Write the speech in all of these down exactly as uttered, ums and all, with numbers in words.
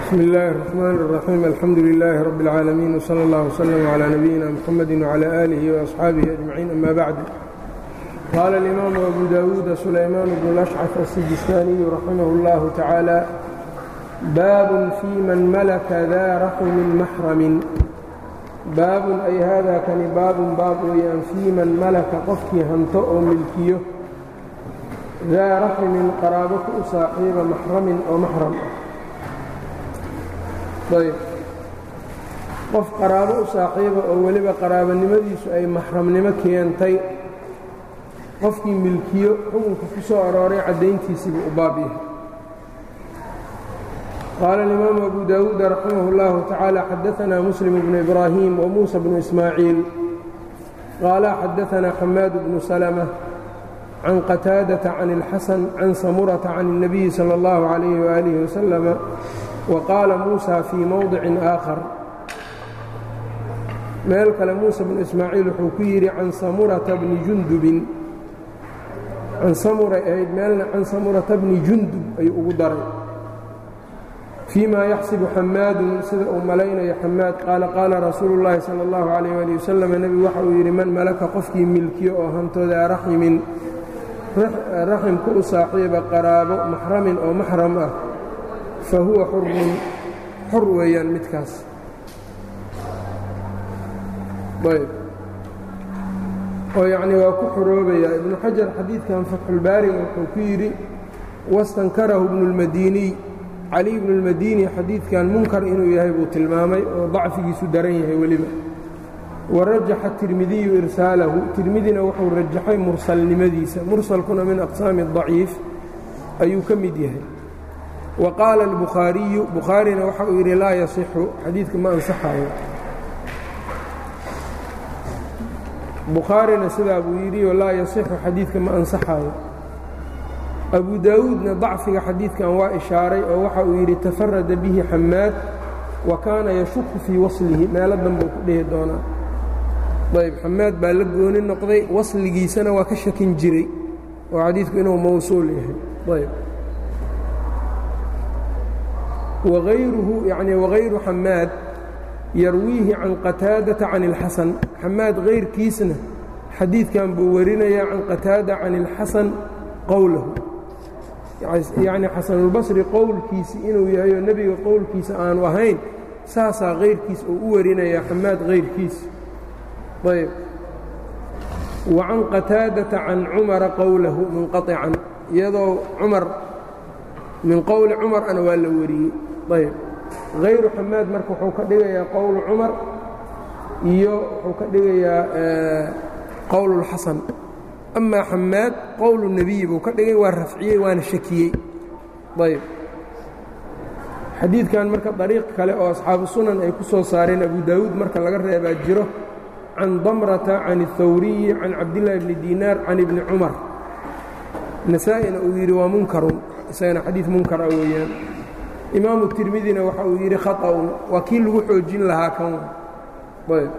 بسم الله الرحمن الرحيم الحمد لله رب العالمين وصلى الله وسلم على نبينا محمد وعلى آله وأصحابه أجمعين أما بعد. قال الإمام أبو داود سليمان بن الأشعث السجستاني رحمه الله تعالى: باب في من ملك ذا رحم محرم. baab ay haadaa kani baabun baab weeyaan fii man malaka qofkii hanto oo milkiyo daa raximin qaraabo ku u saaxiiba maxramin oo maxram ah. ayb qof qaraabo u saaxiiba oo weliba qaraabanimadiisu ay maxramnimo keentay qofkii milkiyo xukunka ku soo arooray caddayntiisiibuu u baab yahay. قال الإمام أبو داود رحمه الله تعالى: حدثنا مسلم بن إبراهيم وموسى بن إسماعيل قال حدثنا حماد بن سلمة عن قتادة عن الحسن عن سمرة عن النبي صلى الله عليه وآله وسلم. وقال موسى في موضع آخر meel kale موسى بن إسماعيل wuxuu ku yidhi can samurة بن jundub can samura ahayd meelna can samurata bni jundub ayuu ugu daray فيma yaxsibu xamaadun sida uu malaynayo xamaad qaala qaala rasuulu اllaahi salى اllahu عalayh ali wasalam nebigu waxa uu yidhi man malaka qofkii milkiyo oo hantooda raximin raximku u saaxiiba qaraabo maxramin oo maxram ah fa huwa xurun xor weeyaan midkaas. ayb oo yacni waa ku xoroobaya. ibnu xajar xadiidkan fatxulbaariga wuxuu ku yidhi wastankarahu ibnu اlmadiniy cali ibnu اlmadini xadiidkan munkar inuu yahay buu tilmaamay oo dacfigiisu daran yahay weliba. warajaxa tirmidiyu irsaalahu, tirmidina wuxuu rajaxay mursalnimadiisa, mursalkuna min aqsaami الضaciif ayuu ka mid yahay. wa qaala اlbukhaariyu, bukhaarina waxa uu yidhi laa yasixu, xadiidka ma ansaxayo. bukhaarina sidaa buu yidhi oo laa yasixu, xadiidka ma ansaxayo. abu daawuudna dacfiga xadiidkan waa ishaaray oo waxa uu yidhi tafarada bihi xamaad wa kaana yashuku fii waslihi, meelo danbuu ku dhihi doonaa. ayb xamaad baa la gooni noqday, wasligiisana waa ka shakin jiray oo xadiidku inuu mawsuul yahay. ayb waayruhu yani wagayru xamaad yarwiihi can qataadata can اlxasan, xamaad kayrkiisna xadiidkan buu warinayaa can qataada can اlxasan qowlahu, yacni xasanulbasri qowlkiisi inuu yahay oo nebiga qowlkiisa aanu ahayn, saasaa kayrkiis uu u warinayaa xamaad kayrkiisa. ayb wa can qataadata can cumara qowlahu munqaطican, iyadoo cumar min qowli cumar ana waa la wariyey. ayb hayru xamaad marka wuxuu ka dhigayaa qowlu cumar iyo wuxuu ka dhigayaa qowlulxasan. amaa xamaad qowlu nebiyi buu ka dhigay, waa rafciyey waana shakiyey. ayb xadiidkan marka dariiq kale oo asxaabu sunan ay ku soo saareen abu daawuud marka laga reebaa jiro, can damrata can اhawriyi can cabdillaahi bni diinaar can ibni cumar. nasaa-ina uu yidhi waa munkarun, isagana xadiid munkara weeyaan. imaamu tirmidina waxa uu yidhi khaطa'un, waa kii lagu xoojin lahaa kan. ayb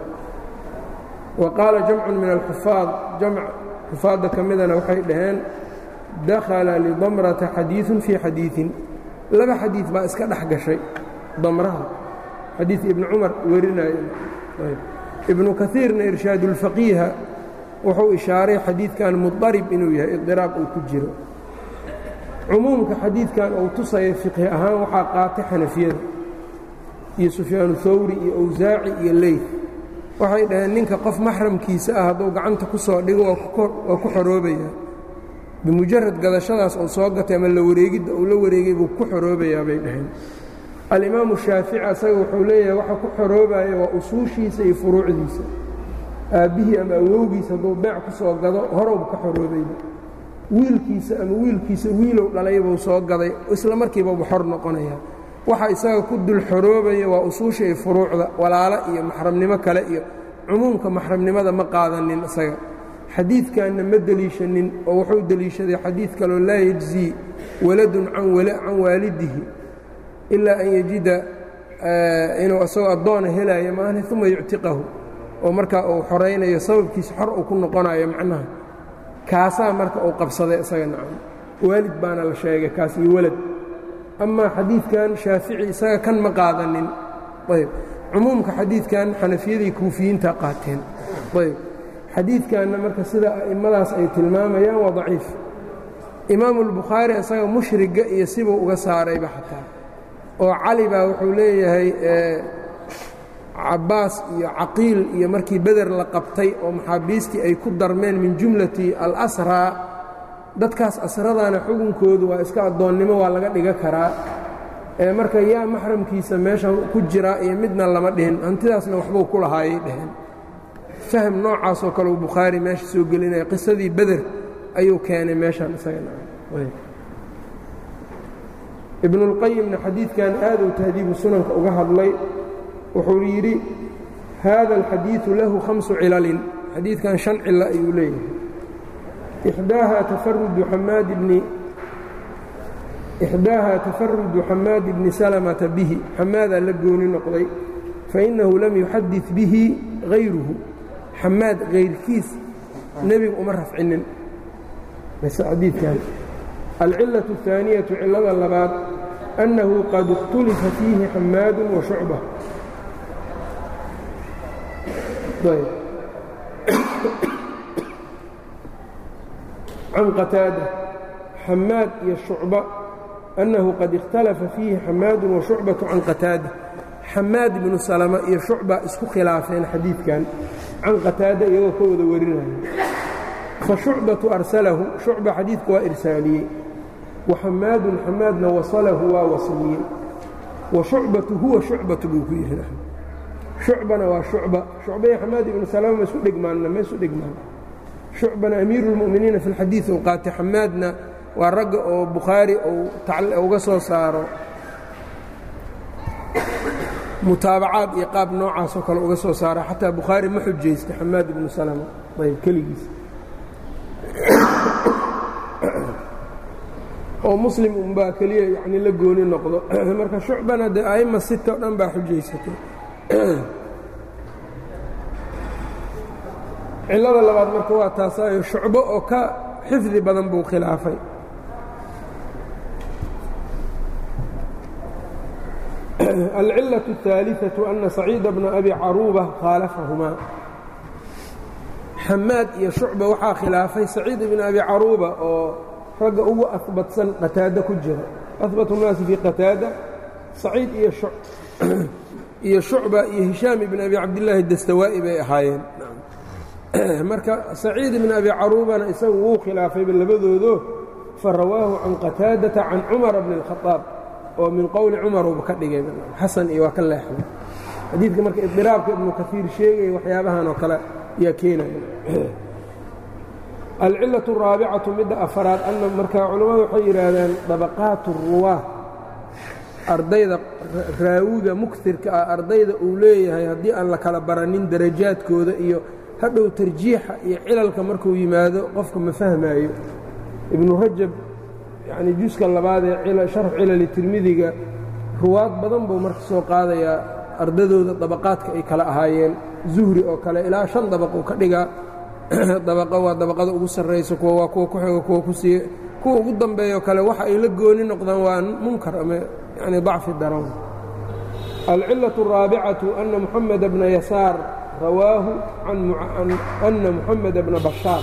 wa qaala jamcu min alxufaad, jamc xufaadda ka midana waxay dhaheen dakhala lidamrata xadiiثun fii xadiiثin, laba xadiid baa iska dhex gashay damraha, xadiid ibni cumar werinayo. ibnu kaiirna irshaadulfaqiiha wuxuu ishaaray xadiidkan mudarib inuu yahay, idiraab uu ku jiro. cumuumka xadiidkan uu tusaya fiqhi ahaan waxaa qaatay xanafiyada iyo sufyaanu hawri iyo awsaaci iyo leyt. waxay dhaheen ninka qof maxramkiisa ah hadduu gacanta ku soo dhigo waa ku xoroobayaa, bimujarad gadashadaas uu soo gatay ama la wareegidda uu la wareegay buu ku xoroobayaa bay dhaheen. alimaamu shaafici asaga wuxuu leeyahay waxa ku xoroobaya waa usuushiisa iyo furuucdiisa. aabbihii ama awowgiisa hadduu beec ku soo gado horowbu ka xoroobayba, wiilkiisa ama wiilkiisa wiilow dhalaybuu soo gaday, isla markiibaubu xor noqonaya. waxa isaga ku dul xoroobaya waa usuusha iyo furuucda, walaalo iyo maxramnimo kale iyo cumuumka maxramnimada ma qaadanin isaga. xadiidkanna ma deliishanin oo wuxuu deliishaday xadiid kaloo laa yejzii waladun can waalidihi ilaa an yajida inuu isagoo addoona helaayo maahne uma yuctiqahu, oo markaa uu xoraynayo sababkiisa xor uu ku noqonayo. macnaha kaasaa marka uu qabsaday isaga. nacam waalid baana la sheegay kaas iyo walad amaa xadiidkan shaafici isaga kan ma qaadanin ayb cumuumka xadiidkan xanafiyadii kuufiyiinta qaateen ayb xadiidkanna marka sida a'immadaas ay tilmaamayaan waa daciif imaamu albukhaari isaga mushriga iyo sibuu uga saarayba xataa oo cali baa wuxuu leeyahay cabbaas iyo caqiil iyo markii beder la qabtay oo maxaabiistii ay ku darmeen min jumlati alasraa dadkaas asradaana xukunkoodu waa iska addoonnimo waa laga dhiga karaa ee marka yaa maxramkiisa meeshan ku jira iyo midna lama dhihin hantidaasna waxbuu ku lahaayay dheheen fahm noocaasoo kale uu bukhaari meesha soo gelinaya qisadii beder ayuu keenay meeshaan isagana ibnuulqayimna xadiidkan aad uu tahdiibu sunanka uga hadlay wuxuu yidhi haada alxadiidu lahu khamsu cilalin xadiidkan shan cilo ayuu leeyahay ixdaaha tafarudu xamaad bni ixdaaha tafarudu xamaad bni salamata bihi xamaadaa la gooni noqday fainahu lam yuxadid bihi hayruhu xamaad hayrkiis nebigu uma rafcinin xadiidkan alcilaة الثaaniyatu cilada labaad أnnahu qad اkhtulifa fiihi xamaadu wa shucba can qataada xamaad iyo shucba أnnahu qad ikhtalafa fiihi xamaadu wa shucbaةu can qataada xamaad ibnu salama iyo shucba isku khilaafeen xadiidkan can qataada iyagoo ka wada warinaya fashucbaةu arsalahu shucba xadiidka waa irsaaliyey waxamaadun xamaadna wasalahu waa wasliyey wa shucbatu huwa shucbatu buu ku yidhi shucbana waa shucba shucba iyo xamaad ibnu salama ma isu dhigmaanna ma isu dhigmaan shucbana amiiru اlmu'miniina fi اlxadiid uu qaatay xamaadna waa ragga oo bukhaari uu uga soo saaro mutaabacaad iyo qaab noocaasoo kale uga soo saara xataa bukhaari ma xujaysta xamaad ibnu salama ayb keligiis oo muslim unbaa keliya yani la gooni noqdo marka shucbana dee a'imma sita o dhan baa xujaysatay cillada labaad marka waa taasaayo shucbo oo ka xifdi badan buu khilaafay alcilaة الثaaliثaةu أna saciida bna abi caruuba khaalafahumaa xamaad iyo shucba waxaa khilaafay saciid ibn abi caruuba oo ragga ugu ahbatsan qataada ku jira ahbatu الnaasi fii qataada saciid iyo shucba iyo hishaam ibn abi cabdillaahi dastawaa'i bay ahaayeen marka saciid ibn abi caruubana isagu wuu khilaafayba labadoodo farawaahu can qataadata can cumara bni الkhaaab oo min qowli cumar uuba ka dhigay xasan iyo waa ka leexday xadiidka marka idiraabka ibnu kaiir sheegaya waxyaabahan oo kale yaa keenaya alcilaة الraabicatu midda afaraad anna markaa culammadu waxay yidhaahdaan dabaqaat الruwaah ardayda raawiga mugtirka ah ardayda uu leeyahay haddii aan la kala baranin darajaadkooda iyo hadhow tarjiixa iyo cilalka markuu yimaado qofka ma fahmaayo ibnu rajab yacni juska labaad ee sharx cilali tirmidiga ruwaad badan buu marka soo qaadayaa ardadooda dabaqaadka ay kala ahaayeen zuhri oo kale ilaa shan dabaq uu ka dhigaa dabaqo waa dabaqada ugu sarraysa kuwa waa kuwa ku xigo kuwa ku sii kuwa ugu dambeeyoo kale waxa ay la gooni noqdaan waa munkar ama yani dacfi daran alcilaة الraabicatu ana muxameda bna yasaar rawaahu ana muxameda bna bashaar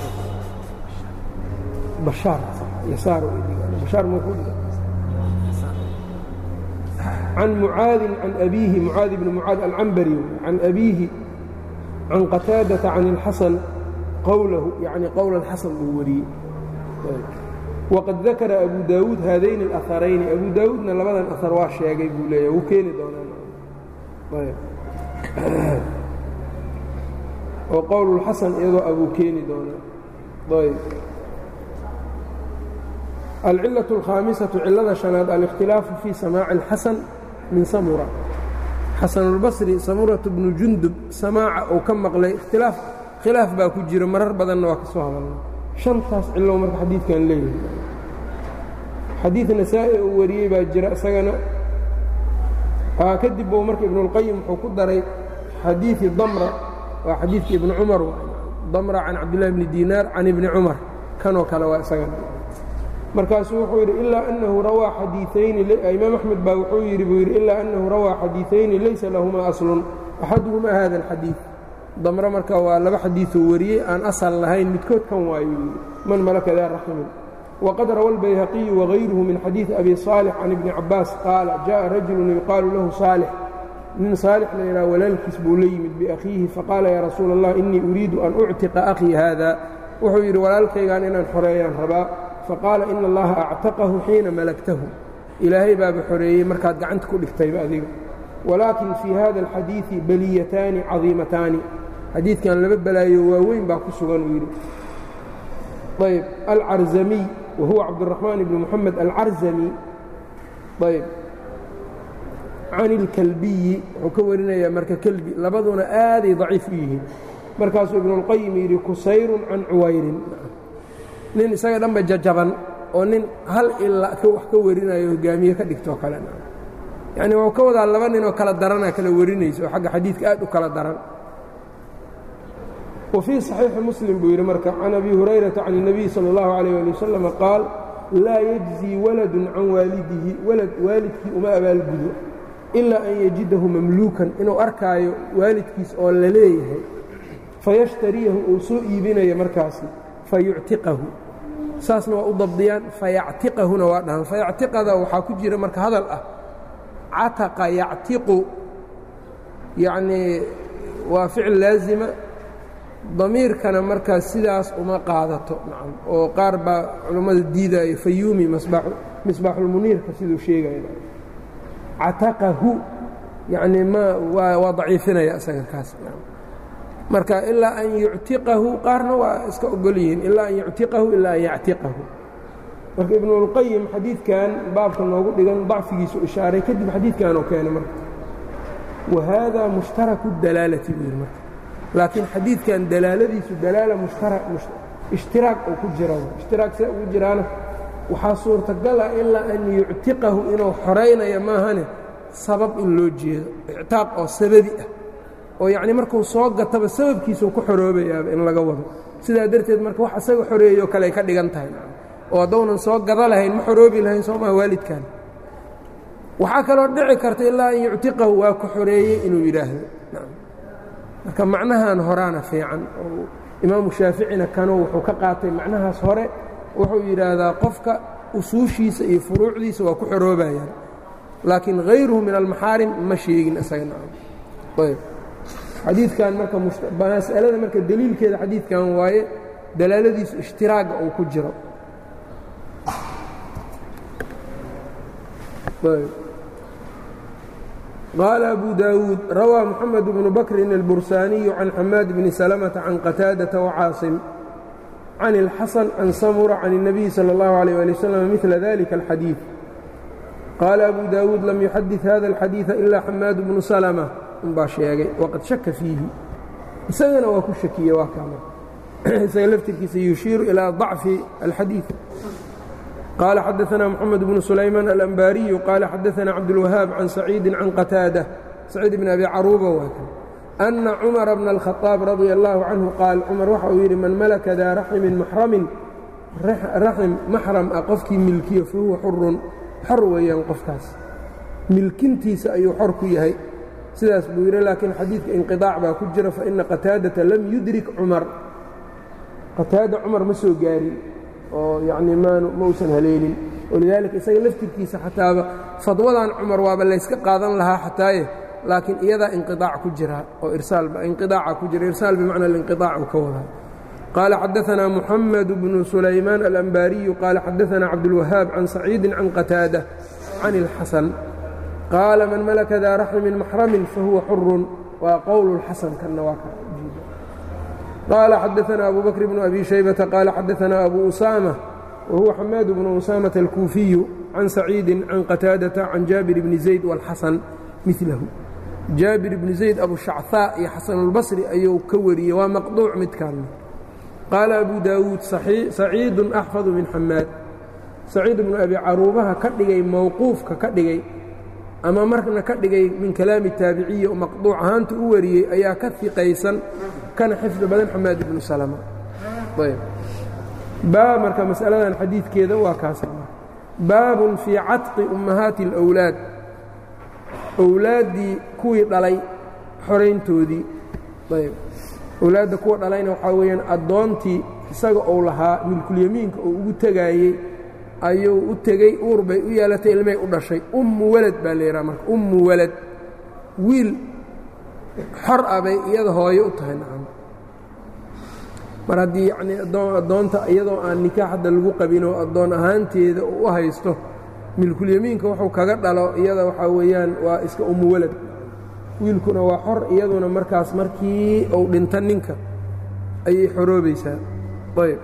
bashaar yasaar bashaar can mucaadin can abiihi mucaadi bni mucaad alcambari can abiihi can qataadata can اlxasan qowlahu yacni qowla اlxasan buu wariyey waqad dakara abu daawuud haadayn اlaharayni abu daawuudna labadan ahar waa sheegay buu leeyahy wuu keeni doonaa oo qowlulxasan iyadoo abuu keeni doonaa ayb alcilaة الkhاamisaةu cilada شhanaad alikhtilaafu fii samaaci الxasan min samura xasanulbasri samuratu bnu jundub samaaca uu ka maqlay ikhtilaaf khilaaf baa ku jira marar badanna waa ka soo hadalna shantaas cilow marka xadiidkan leeyahay xadiid nasaa'i uu wariyey baa jira isagana kadib buu marka ibnuاlqayim wuxuu ku daray xadiiثi damra waa xadiidkii ibni cumar damra can cabdillahi bni dinaar can ibni cumar kanoo kale waa isagana markaasuu wuxuu yidhi ilaa annahu rawaa xadiiayni imaam axmed baa wuxuu yidhi buu yidhi ilaa annahu rawaa xadiiثayni laysa lahumaa aslun axaduhumaa hada اlxadiiث damre marka waa laba xadiiثoo wariyey aan asal lahayn midkood kan waayo yidhi man malaka daa raximin waqad rawa اlbayhaqiyu wagayruhu min xadiiثi abi صaalix can ibni cabaas qaala jaءa rajulu yuqaalu lahu saalix nin saalix la yidhaha walaalkiis buu la yimid biakhiihi faqaala yaa rasuula allah inii uriidu an uctiqa akhii haada wuxuu yidhi walaalkaygaan inaan xoreeyaan rabaa faqaala ina allaha actaqahu xiina malagtahu ilaahay baaba xoreeyey markaad gacanta ku dhigtayba adiga walaakin fii hada alxadiidi baliyataani cadiimataani xadiidkan laba balaayo waaweyn baa ku sugan uu yidhi ayb alcarzamiy wa huwa cabduraxmaan ibni moxamed alcarzami ayb can ilkalbiyi wuxuu ka warinayaa marka kelbi labaduna aaday daciif u yihiin markaasuu ibnuاlqayim yidhi kusayrun can cuwayrin nin isaga dhanba jajaban oo nin hal ilaa wax ka warinayo hogaamiye ka dhigtoo kale yacni wuu ka wadaa laba ninoo kala daranaa kala warinaysa oo xagga xadiidka aad u kala daran wa fii صaxiixi muslim buu yidhi marka can abi hurayrata can الnabiy salى اllahu عalيyه ali wasalam qaal laa yajzii waladun can waalidihi walad waalidkii uma abaalgudo ilaa an yajidahu mamluukan inuu arkaayo waalidkiis oo la leeyahay fayashtariyahu uu soo iibinayo markaasi fayuctiqahu saasna waa u dabdiyaan fayactiqahuna waa dhahan fayactiqada waxaa ku jira marka hadal ah cataqa yactiqu yacnii waa ficil laazima damiirkana markaas sidaas uma qaadato nacam oo qaar baa culammada diidaayo fayuumi misbaaxulmuniirka siduu sheegaya cataqahu yacnii ma waa waa daciifinaya isaga kaas marka ilaa an yuctiqahu qaarna waa iska ogol yihiin ilaa an yuctiqahu ilaa an yactiqahu marka ibnuulqayim xadiidkan baabka noogu dhigan dacfigiisu ishaaray kadib xadiidkan oo keenay marka wa haadaa mushtaraku dalaalati buu yidhi marka laakiin xadiidkan dalaaladiisu dalaala mushtara ishtiraag uu ku jira ishtiraag see ugu jiraana waxaa suurtagala ilaa an yuctiqahu inuu xoraynaya maahane sabab in loo jeedo ictaaq oo sababi ah oo yacni markuu soo gataba sababkiisuu ku xoroobayaaba in laga wado sidaa darteed marka wax isaga xoreeyoo kale ay ka dhigan tahay oo haddownan soo gada lahayn ma xoroobi lahayn soo maha waalidkan waxaa kaloo dhici karta ilaa an yuctiqahu waa ku xoreeyey inuu yidhaahdo marka macnahan horaana fiican oo imaamu shaaficina kanoo wuxuu ka qaatay macnahaas hore wuxuu yidhaahdaa qofka usuushiisa iyo furuucdiisa waa ku xoroobayaan laakiin hayruhu min almaxaarim ma sheegin isaga nacam ayb xadiidkan marka mas'alada marka deliilkeeda xadiidkan waaye dalaaladiisu ishtiraaga uu ku jiro qaala abu daawuud rawaa moxamed bnu bakrin albursaaniyu can xamaad bni salamata can qataadata wacaasim can اlxasan can samura can الnabiyi salى اllahu عalيه ali waslm midla dalika alxadiid qaala abu daawuud lam yuxadid hada alxadiiثa ila xamaad bnu salma unbaa sheegay waqad shaka fiihi isagana waa ku shakiye waa kaama isaga laftirkiisa yushiiru ilaa ضacfi alxadiiث qaala xadaثna moxamed bnu sulaymaan alanbaariyu qaala xadaثna cabdاlwahaab can saciidi can qataada saciid bn abi caruuba waa kan أna cumara bna الkhaطaab radia اllahu canhu qaal cumar waxa uu yidhi man malaka daa raximin maxramin raxim maxram ah qofkii milkiyo fahuwa xurun xor weeyaan qofkaas milkintiisa ayuu xor ku yahay sidaas buu yidhi laakiin xadiidka inqiطaac baa ku jira faina qataadata lam yudrik cumar qataada cumar ma soo gaarin oo yacnii maanu ma usan haleelin walidaalika isaga laftirkiisa xataaba fadwadan cumar waaba layska qaadan lahaa xataaye laakiin iyadaa inqiطaac ku jira oo irsaalba inqiطaaca ku jira irsaal bimacna alinqiطaac uu ka wadaa qaala xadaثna moxamed bnu sulaymaan alanbaariyu qaala xadaثna cabdاlwahaab can saciidi can qataada can اlxasan qaala man malaka daa raxmin maxramin fahuwa xurun waa qowl اlxasan kanna waa ka qaala xadaثna abu bakr bnu abi shaybata qaala xadaثna abu usaama wahuwa xamaad bnu usaamata alkuufiyu can saciidi can qataadata can jaabir bni zayd wاlxasan milahu jaabir bni zayd abushachaa iyo xasanulbasri ayuu ka wariyey waa maqduuc midkaanna qaala abu daawuud saciidun axfadu min xamaad saciid bnu abi caruubaha ka dhigay mowquufka ka dhigay ama marna ka dhigay min kalaami taabiciyi oo maqduuc ahaanta u wariyey ayaa ka fiqaysan kana xifdi badan xamaad ibnu salama ayb baa marka mas'aladan xadiidkeeda waa kaas baabun fii catqi ummahaati اlawlaad awlaaddii kuwii dhalay xorayntoodii ayb awlaadda kuwa dhalayna waxaa weeyaan addoontii isaga ou lahaa milkulyamiinka oo ugu tegaayey ayuu u tegey uur bay u yeelatay ilmay u dhashay ummu walad baa la yidhaha marka ummu walad wiil xor ah bay iyada hooyo u tahay nacam mar haddii yacnii addoonta iyadoo aan nikaax hadda lagu qabin oo addoon ahaanteeda uu u haysto milkulyamiinka wuxuu kaga dhalo iyada waxaa weeyaan waa iska ummu walad wiilkuna waa xor iyaduna markaas markii uu dhinta ninka ayay xoroobaysaa ayb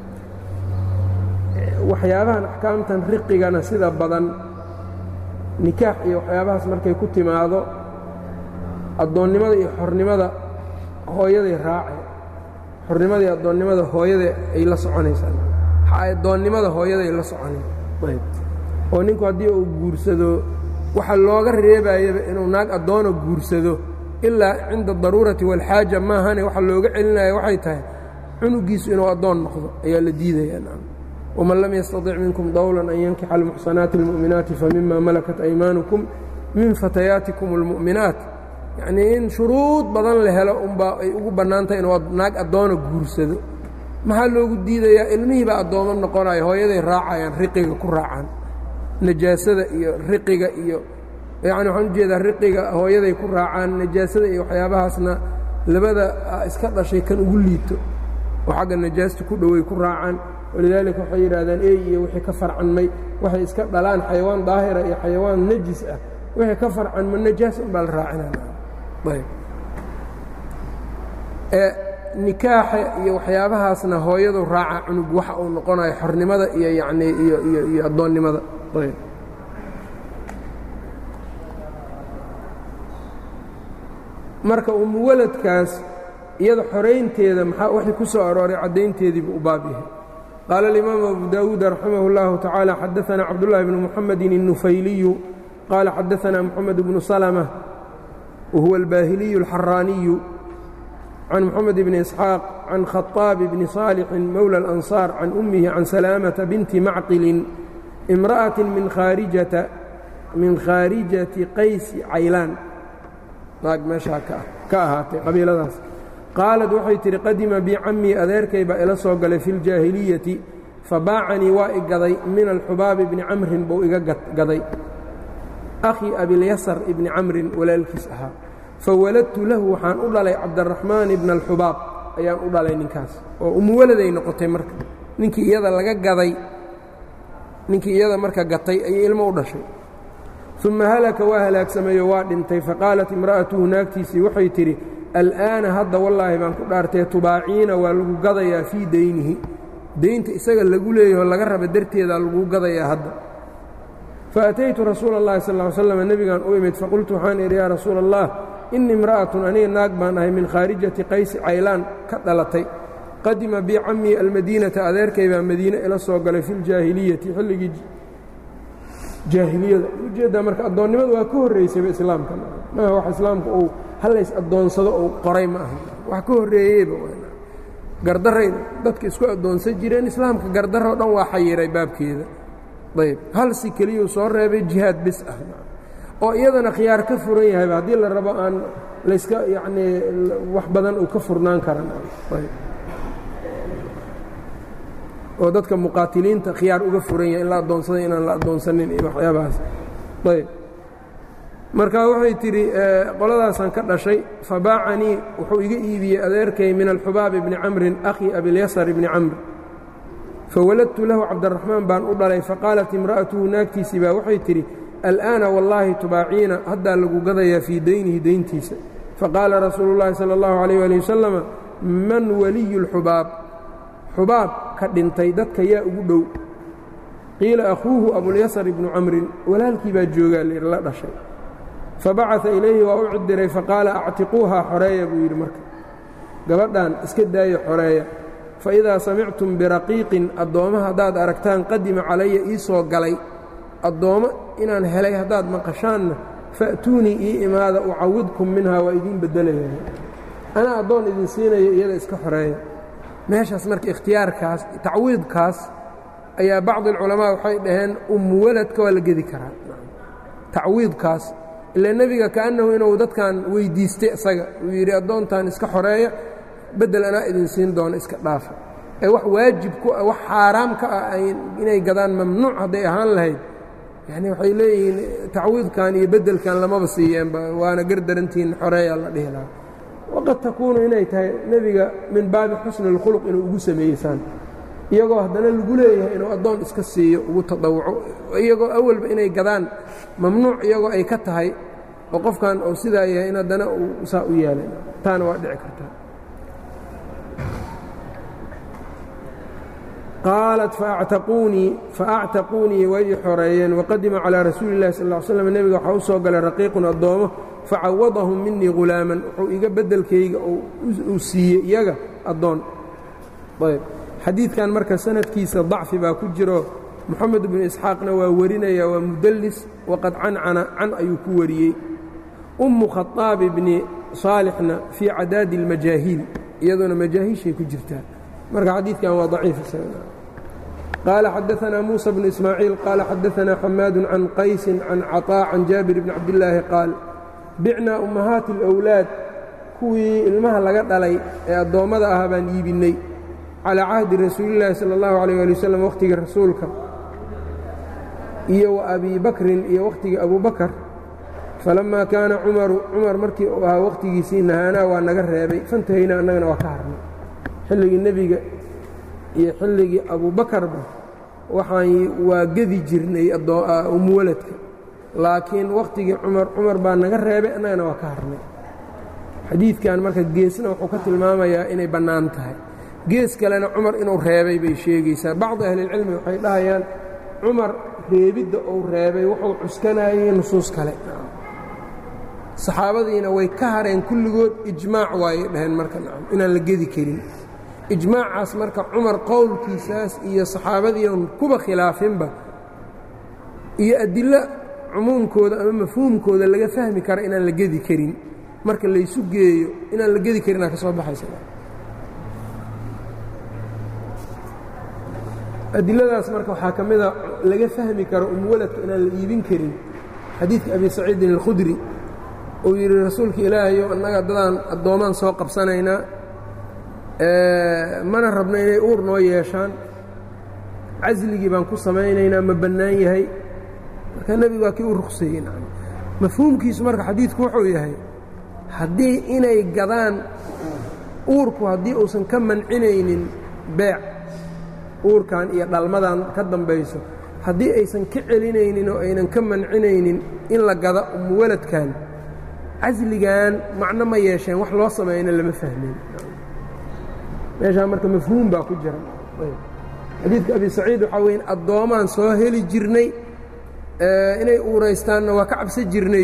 waxyaabahan axkaamtan riqigana sida badan nikaax iyo waxyaabahaas markay ku timaado addoonnimada iyo xornimada hooyaday raaceen xornimada iyo addoonnimada hooyada ay la soconaysaa addoonnimada hooyaday la soconay ayb oo ninku haddii uu guursado waxa looga reebayaba inuu naag addoono guursado ilaa cinda adaruurati waalxaaja maahane waxa looga celinaya waxay tahay cunugiisu inuu addoon noqdo ayaa la diidayaa waman lam yastaطic minkum dawlan an yankixa almuxsanaati اlmu'minaati famima malakat aymaanukum min fatayaatikum اlmu'minaat yacnii in shuruud badan la helo unbaa ay ugu bannaan tahay inuu naag addoono guursado maxaa loogu diidayaa ilmihii baa addoomo noqonaya hooyaday raacayaan riqiga ku raacaan najaasada iyo riqiga iyo yacni waxaan ujeedaa riqiga hooyaday ku raacaan najaasada iyo waxyaabahaasna labada iska dhashay kan ugu liito oo xagga najaasta ku dhoway ku raacaan walidaalika waxay yidhaahdaan ey iyo wixii ka farcanmay waxay iska dhalaan xayawaan daahira iyo xayawaan najis ah wixii ka farcanma najaas unbaa la raacinaya ayb ee nikaaxa iyo waxyaabahaasna hooyadu raaca cunug waxa uu noqonayo xornimada iyo yacnii iyo iyo iyo addoonnimada ayb marka umu waladkaas iyada xoraynteeda maxaa wixii ku soo arooray caddaynteediibuu u baab yahay qaala alimaamu abu daawuud raximah اllahu tacaala xadaثana cabdullahi bnu muxamedin الnufayliyu qaala xadaثana moxamed bnu salmة wahuwa albaahiliyu اlxaraaniyu can moxamed bni isxaaq can khaطaab bni صaalixin mowla اlansaar can ummihi can salaamata binti macqilin imra'aةi min khaarijata min khaarijati qaysi caylaan naag meeshaa ka ahaatay qabiiladaas qaalad waxay tidhi qadima bii cammii adeerkay baa ila soo galay fi ljaahiliyati fabaacanii waa i gaday min alxubaabi ibni camrin buu iga gaday akhii abilyasar ibni camrin walaalkiis ahaa fawaladtu lahu waxaan u dhalay cabdaraxmaan ibna alxubaab ayaan u dhalay ninkaas oo umuwaladay noqotay marka ninkii iyada laga gaday ninkii iyada marka gatay ayay ilmo u dhashay uma halaka waa halaagsameeyo waa dhintay faqaalat imra'atuhu naagtiisii waxay tidhi al'aana hadda wallaahi baan ku dhaartee tubaaciina waa lagu gadayaa fii daynihi daynta isaga lagu leeyaho laga raba darteedaa lagu gadayaa hadda faataytu rasuula اllahi sal ly slam nebigaan u imid faqultu waxaan idhi yaa rasuula allah innii imra'atun aniga naag baan ahay min khaarijati qaysi caylaan ka dhalatay qadima bii cammii almadiinata adeerkay baa madiine ila soo galay fi ljaahiliyati xilligii jaahiliyada ujeeddaa marka addoonnimadu waa ka horraysayba islaamka maaha wax islaamka uu hallays addoonsado uu qoray ma aha wax ka horreeyeyba gardarray dadka isku addoonsan jireen islaamka gardarro dhan waa xayiray baabkeeda ayb hal si keliyuu soo reebay jihaad bis ah oo iyadana khiyaar ka furan yahayba haddii la rabo aan layska yacnii wax badan uu ka furnaan karan ayb oo dadka muqaatiliinta khiyaar uga furan yahay in la addoonsaday inaan la addoonsanin iyo waxyaabahaas ayb marka waxay tidhi qoladaasaan ka dhashay fabaacanii wuxuu iga iibiyey adeerkay min alxubaab ibni camrin akhii abilyasar ibni camr fawaladtu lahu cabdaraxmaan baan u dhalay faqaalat imra'atuhu naagtiisii baa waxay tidhi al'aana wallaahi tubaaciina haddaa lagu gadayaa fii daynihi dayntiisa faqaala rasuulu llaahi sala allahu calayh ali wasalama man waliyu lxubaab xubaab ka dhintay dadka yaa ugu dhow qiila akhuuhu abulyasar ibnu camrin walaalkii baa joogaa layidhi la dhashay fabacaa ilayhi waa u cidiray faqaala actiquuhaa xoreeya buu yidhi marka gabadhan iska daaya xoreeya faidaa samictum biraqiiqin addoomma haddaad aragtaan qadima calaya ii soo galay addoommo inaan helay haddaad maqashaanna fa'tuunii ii imaada ucawidkum minhaa waa idiin beddelaya anaa addoon idin siinaya iyada iska xoreeya meeshaas marka ikhtiyaarkaas tacwiidkaas ayaa bacdi alculamaa waxay dhaheen umu waladka waa la gedi karaa tacwiidkaas ilaa nebiga kaannahu inuu dadkan weyddiistay isaga uu yidhi addoontan iska xoreeya beddel anaa idin siin doono iska dhaafa ee wax waajib ku ah wax xaaraam ka ah inay gadaan mamnuuc hadday ahaan lahayd yacni waxay leeyihiin tacwiidkan iyo beddelkan lamaba siiyeenba waana gardarantihiin xoreeyaa la dhihi lahaa waqad takuunu inay tahay nebiga min baabi xusni اlkhuluq inuu ugu sameeyeysaan iyagoo haddana lagu leeyahay inuu addoon iska siiyo ugu tadawuco iyagoo awalba inay gadaan mamnuuc iyagoo ay ka tahay oo qofkan uu sidaa yahay in haddana uu saa u yeelay taana waa dhici kartaa qaalat faactaquunii faactaquunii way i xoreeyeen waqadima calىa rasuuli اllahi sal ا ly slam nebiga waxaa u soo galay raqiiqun addoomo facawadahum minii ghulaaman wuxuu iga beddelkayga uu siiyey iyaga addoon ayb xadiidkan marka sanadkiisa dacfi baa ku jiro moxamed bnu isxaaqna waa warinaya waa mudallis waqad cancana can ayuu ku wariyey ummu khaطaabi bni saalixna fii cadaadi اlmajaahiil iyaduna majaahiishay ku jirtaa marka xadiidkan waa daciif qaala xadaanaa muusa bnu ismaaciil qaala xadaanaa xamaadu can qaysin can caطaa can jaabir bni cabdillaahi qaal bicnaa ummahaati اlأwlaad kuwii ilmaha laga dhalay ee addoommada ahaa baan iibinnay calىa cahdi rasuulillaahi salى اllahu عalيyه ali wasalam wakhtigii rasuulka iyo wa abi bakrin iyo wakhtigii abu bakar falammaa kaana cumaru cumar markii uu ahaa wakhtigiisii nahaanaa waa naga reebay fantahaynaa annagana waa ka harnay xilligii nebiga iyo xilligii abuubakarba waxaan waa gedi jirnay umuwaladka laakiin wakhtigii cumar cumar baa naga reebay annagana waa ka harnay xadiidkan marka geesna wuxuu ka tilmaamayaa inay bannaan tahay gees kalena cumar inuu reebay bay sheegaysaa bacdi ahlilcilmi waxay dhahayaan cumar reebidda uu reebay wuxuu cuskanayay nusuus kale saxaabadiina way ka hareen kulligood ijmaac waayay dhaheen marka nacam inaan la gedi karin ijmaacaas marka cumar qowlkiisaas iyo saxaabadiion kuba khilaafinba iyo adilo cumuumkooda ama mafhuumkooda laga fahmi kara inaan la gedi karin marka laysu geeyo inaan la gedi karinaa ka soo baxaysa adiladaas marka waxaa ka mida laga fahmi karo umuwaladka inaan la iibin karin xadiidka abi saciidin alkhudri uu yidhi rasuulka ilaahayo annaga dadaan addoomaan soo qabsanaynaa mana rabno inay uur noo yeeshaan casligii baan ku samaynaynaa ma bannaan yahay marka nebigu waa kii u ruqseeyey mafhuumkiisu marka xadiidku wuxuu yahay haddii inay gadaan uurku haddii uusan ka mancinaynin beec uurkan iyo dhalmadan ka dambayso haddii aysan ka celinaynin oo aynan ka mancinaynin in la gada umuwaladkan casligan macno ma yeesheen wax loo sameeyna lama fahmayn meeshaa marka mafhuum baa ku jira xadiidka abi saciid waxaa weyn addoomaan soo heli jirnay inay uuraystaanna waa ka cabsan jirnay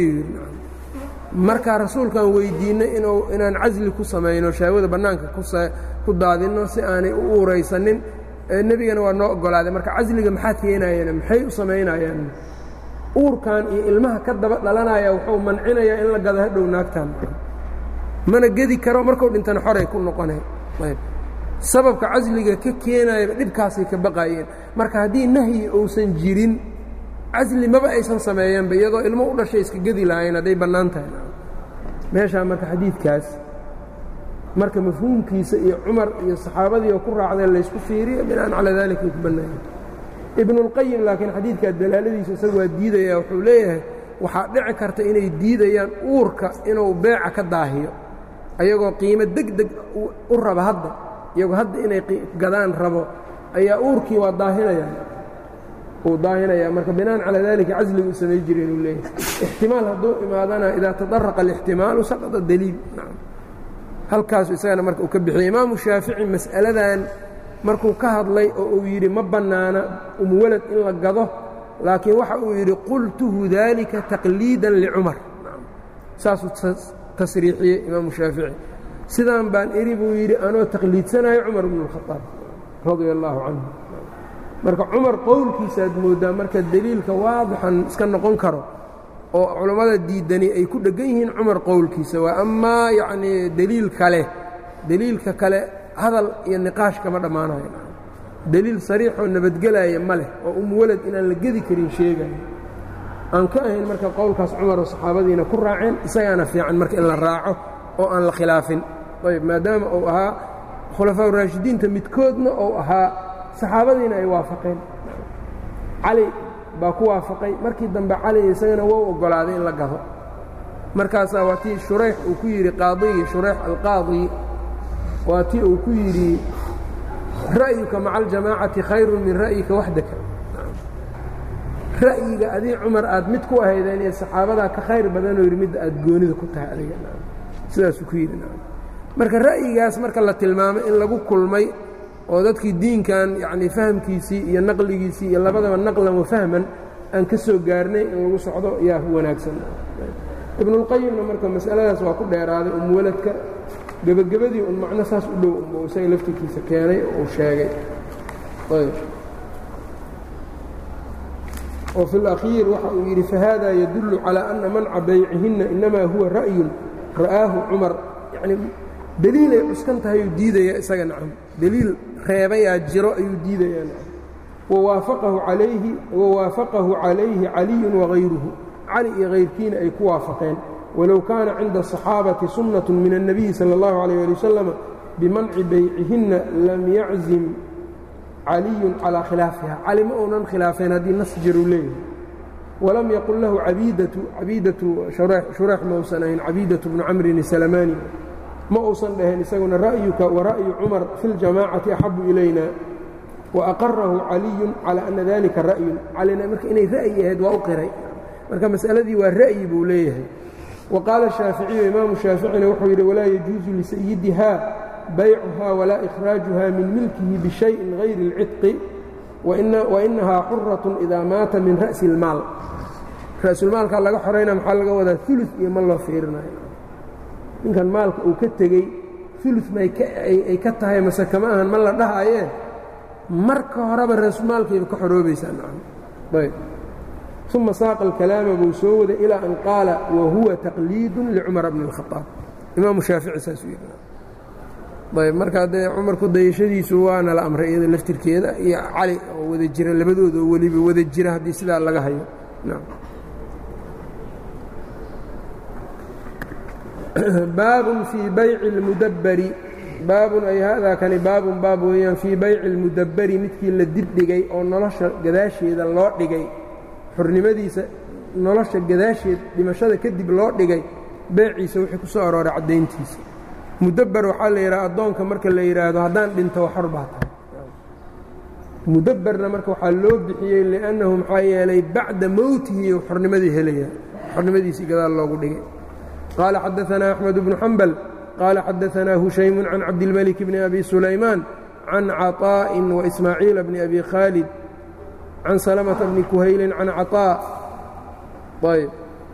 markaa rasuulkaan weyddiinnay inuu inaan casli ku samayno shaawada bannaanka ku daadinno si aanay u uuraysanin nebigana waa noo oggolaaday marka casliga maxaa keenayeen maxay u samaynayaan uurkan iyo ilmaha ka daba dhalanaya wuxuu mancinayaa in la gado hadhow naagtaan mana gedi karo markuu dhintana xoray ku noqonay ayb sababka casliga ka keenayaba dhibkaasay ka baqayeen marka haddii nahyi uusan jirin casli maba aysan sameeyeenba iyadoo ilmo u dhashay iska gedi lahayn hadday bannaan tahay meeshaa marka xadiidkaas marka mafhuumkiisa iyo cumar iyo saxaabadii oo ku raacdeen laysku fiiriyo binaan calaa daalika ay ku bannaayeen ibnuulqayim laakiin xadiidkaa dalaaladiisa isagu waa diidaya wuxuu leeyahay waxaa dhici karta inay diidayaan uurka inuu beeca ka daahiyo ayagoo qiimo deg deg u raba hadda iyagoo hadda inay gadaan rabo ayaa uurkii waa daahinayaan uu daahinayaa marka binaan calaa daalika casligu u samay jira inuu leeyahay ixtimaal hadduu imaadana idaa tadaraqa alixtimaalu saqada daliil halkaasu isagana marka uu ka bixiyey imaamu shaafici mas'aladan markuu ka hadlay oo uu yidhi ma bannaana umuwalad in la gado laakiin waxa uu yidhi qultuhu daalika taqliidan licumar saasuu tasriixiyey imaamu shaafici sidaan baan eri buu yidhi anoo taqliidsanayo cumar bnu اlkhaaab radia allaahu canhu marka cumar qowlkiisaaad mooddaa marka deliilka waadixan iska noqon karo oo culammada diidani ay ku dheggan yihiin cumar qowlkiisa waa amaa yacnii deliil kale deliilka kale hadal iyo niqaash kama dhammaanayo daliil sariixoo nabadgelaya ma leh oo umwalad inaan la gedi karin sheegayo aan ka ahayn marka qowlkaas cumar oo saxaabadiina ku raaceen isagaana fiican marka in la raaco oo aan la khilaafin ayb maadaama uu ahaa khulafaa raashidiinta midkoodna uu ahaa saxaabadiina ay waafaqeen cali baa ku waafaqay markii dambe cali isagana wou oggolaaday in la gado markaasaa waa tii shurayx uu ku yidhi qaadigii shurayx alqaadi waa tii uu ku yidhi ra'yuka maca aljamaacati khayrun min ra'yika waxdaka ra'yiga adii cumar aad mid ku ahaydeen iyo saxaabadaa ka khayr badanoo yidhi midda aad goonida ku tahay adiga sidaasuu ku yidhi marka ra'yigaas marka la tilmaamay in lagu kulmay oo dadkii diinkan yacnii fahamkiisii iyo naqligiisii iyo labadaba naqlan wa fahman aan ka soo gaarnay in lagu socdo yaa wanaagsan ibnulqayimna marka mas'aladaas waa ku dheeraaday umwaladka gebagabadii un macno saas u dhow unba isaga laftirkiisa keenay oo uu sheegay ayb oo fi اlأkhiir waxa uu yidhi fahada yadullu calىa ana manca baycihinna inamaa huwa ra'yun ra'aahu cumar yacni deliilay cuskan tahay ayuu diidaya isaga nacam deliil reebayaa jiro ayuu diidayaa nacam wawaafaqahu calayhi wawaafaqahu calayhi caliyun wagayruhu cali iyo hayrkiina ay ku waafaqeen walow kaana cinda الصaxaabati sunaة min الnabiyi salى اllahu عalيه ali wasalam bimanci baycihinna lam yaczim caliyun calىa khilaafiha cali ma uunan khilaafeen haddii nas jiruu leeyahay walam yaqul lahu cabiidatu cabiidatu shurayx ma uusan ahayn cabiidatu bnu camrin salamaani ma uusan dhaheen isaguna ra'yuka wara'yu cumar fi اljamaacati axabu ilayna waaqarahu caliyun calى ana dalika ra'yun calina marka inay ra'yi ahayd waa u qiray marka mas'aladii waa ra'yi buu leeyahay waqaala shaaficiyu imaamu shaaficina wuxuu yidhi walaa yajuusu lisayidiha baycuha walaa ikhraajuha min milkihi bishayin gayri اlcidqi wainahaa xuraة idaa maata min ra'si اlmaal ra'sulmaalkaa laga xorayna maxaa laga wadaa ulu iyo ma loo fiirinayo ninkan maalka uu ka tegey ulu may ka tahay mase kama ahan ma la dhahayee marka horeba ra'sulmaalkayba ka xoroobaysaa ayb uma saaqa alkalaama buu soo waday ilaa an qaala wahuwa taqliidu licumar bni اlkhaaab imaamu shaafici saasuu yidhi ayb marka dee cumarku dayashadiisu waana la amray iyada laftirkeeda iyo cali oo wada jira labadooda oo weliba wada jira haddii sidaa laga hayo baabun fii bayci اlmudabbari baabun ay haadaa kani baabun baab weeyaan fii bayci اlmudabbari midkii la dibdhigay oo nolosha gadaasheeda loo dhigay xurnimadiisa nolosha gadaasheed dhimashada kadib loo dhigay beeciisa wixii ku soo arooray caddayntiisa mudabber waxaa la yidhaha addoonka marka la yidhaahdo haddaan dhinto xor baa tahay mudabberna marka waxaa loo bixiyey li'annahu maxaa yeelay bacda mowtihi u xornimadii helaya xornimadiisii gadaal loogu dhigay qaala xadaanaa axmed bnu xambal qaala xadaanaa hushaymun can cabdilmelik bni abi sulaymaan can caطaa'in waismaaciila bni abi khaalid can salamata bni kuhaylin can caطaa ayb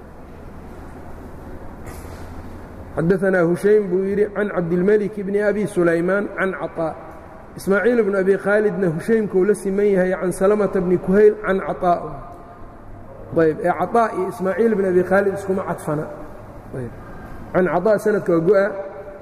xadaanaa hushaym buu yidhi can cabdilmelik bni abi sulaymaan can caطaa ismaaciil bnu abi khaalidna hushaymkou la siman yahay can salamata bni kuhayl can caطaa ayb ee caطaa iyo ismaaciil bni abi khaalid iskuma cadfana can caطaa sanadka waa go-a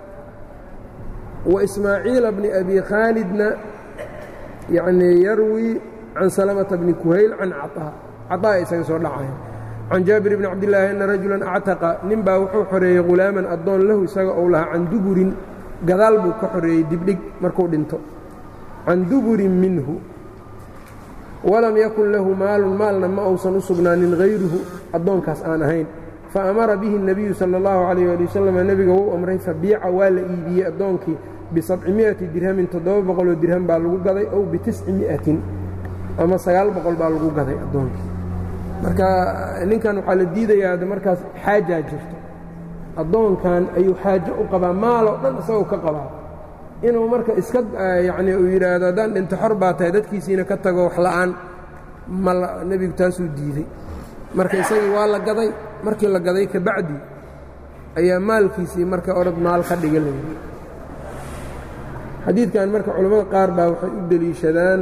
wa ismaaciila bni abi khaalidna yanii yarwi can salamata bni kuhayl can caطaa caطaa isaga soo dhacaya can jaabir bni cabdillaahi anna rajulan actaqa nin baa wuxuu xoreeyey hulaaman addoon lahu isaga ou lahaa can duburin gadaal buu ka xoreeyey dibdhig markuu dhinto can duburin minhu walam yakun lahu maalun maalna ma uusan u sugnaanin hayruhu addoonkaas aan ahayn fa amara bihi الnabiyu salى اllahu عalayh ali wasalam nebiga wuu amray fabiica waa la iibiyey addoonkii bisabcimi'ati dirhamin toddoba boqoloo dirham baa lagu gaday ow bitisci mi'atin ama sagaal boqol baa lagu gaday addoonkii marka ninkan waxaa la diidayaa de markaas xaajaa jirto addoonkan ayuu xaajo u qabaa maaloo dhan isagoo ka qabaa inuu marka iska yacnii uu yidhaahdo haddaan dhinto xor baa tahay dadkiisiina ka tago wax la'aan ma nebigu taasuu diiday marka isagii waa la gaday markii la gaday ka bacdi ayaa maalkiisii marka orod maal ka dhiga layidhi xadiidkan marka culammada qaar baa waxay u deliishadaan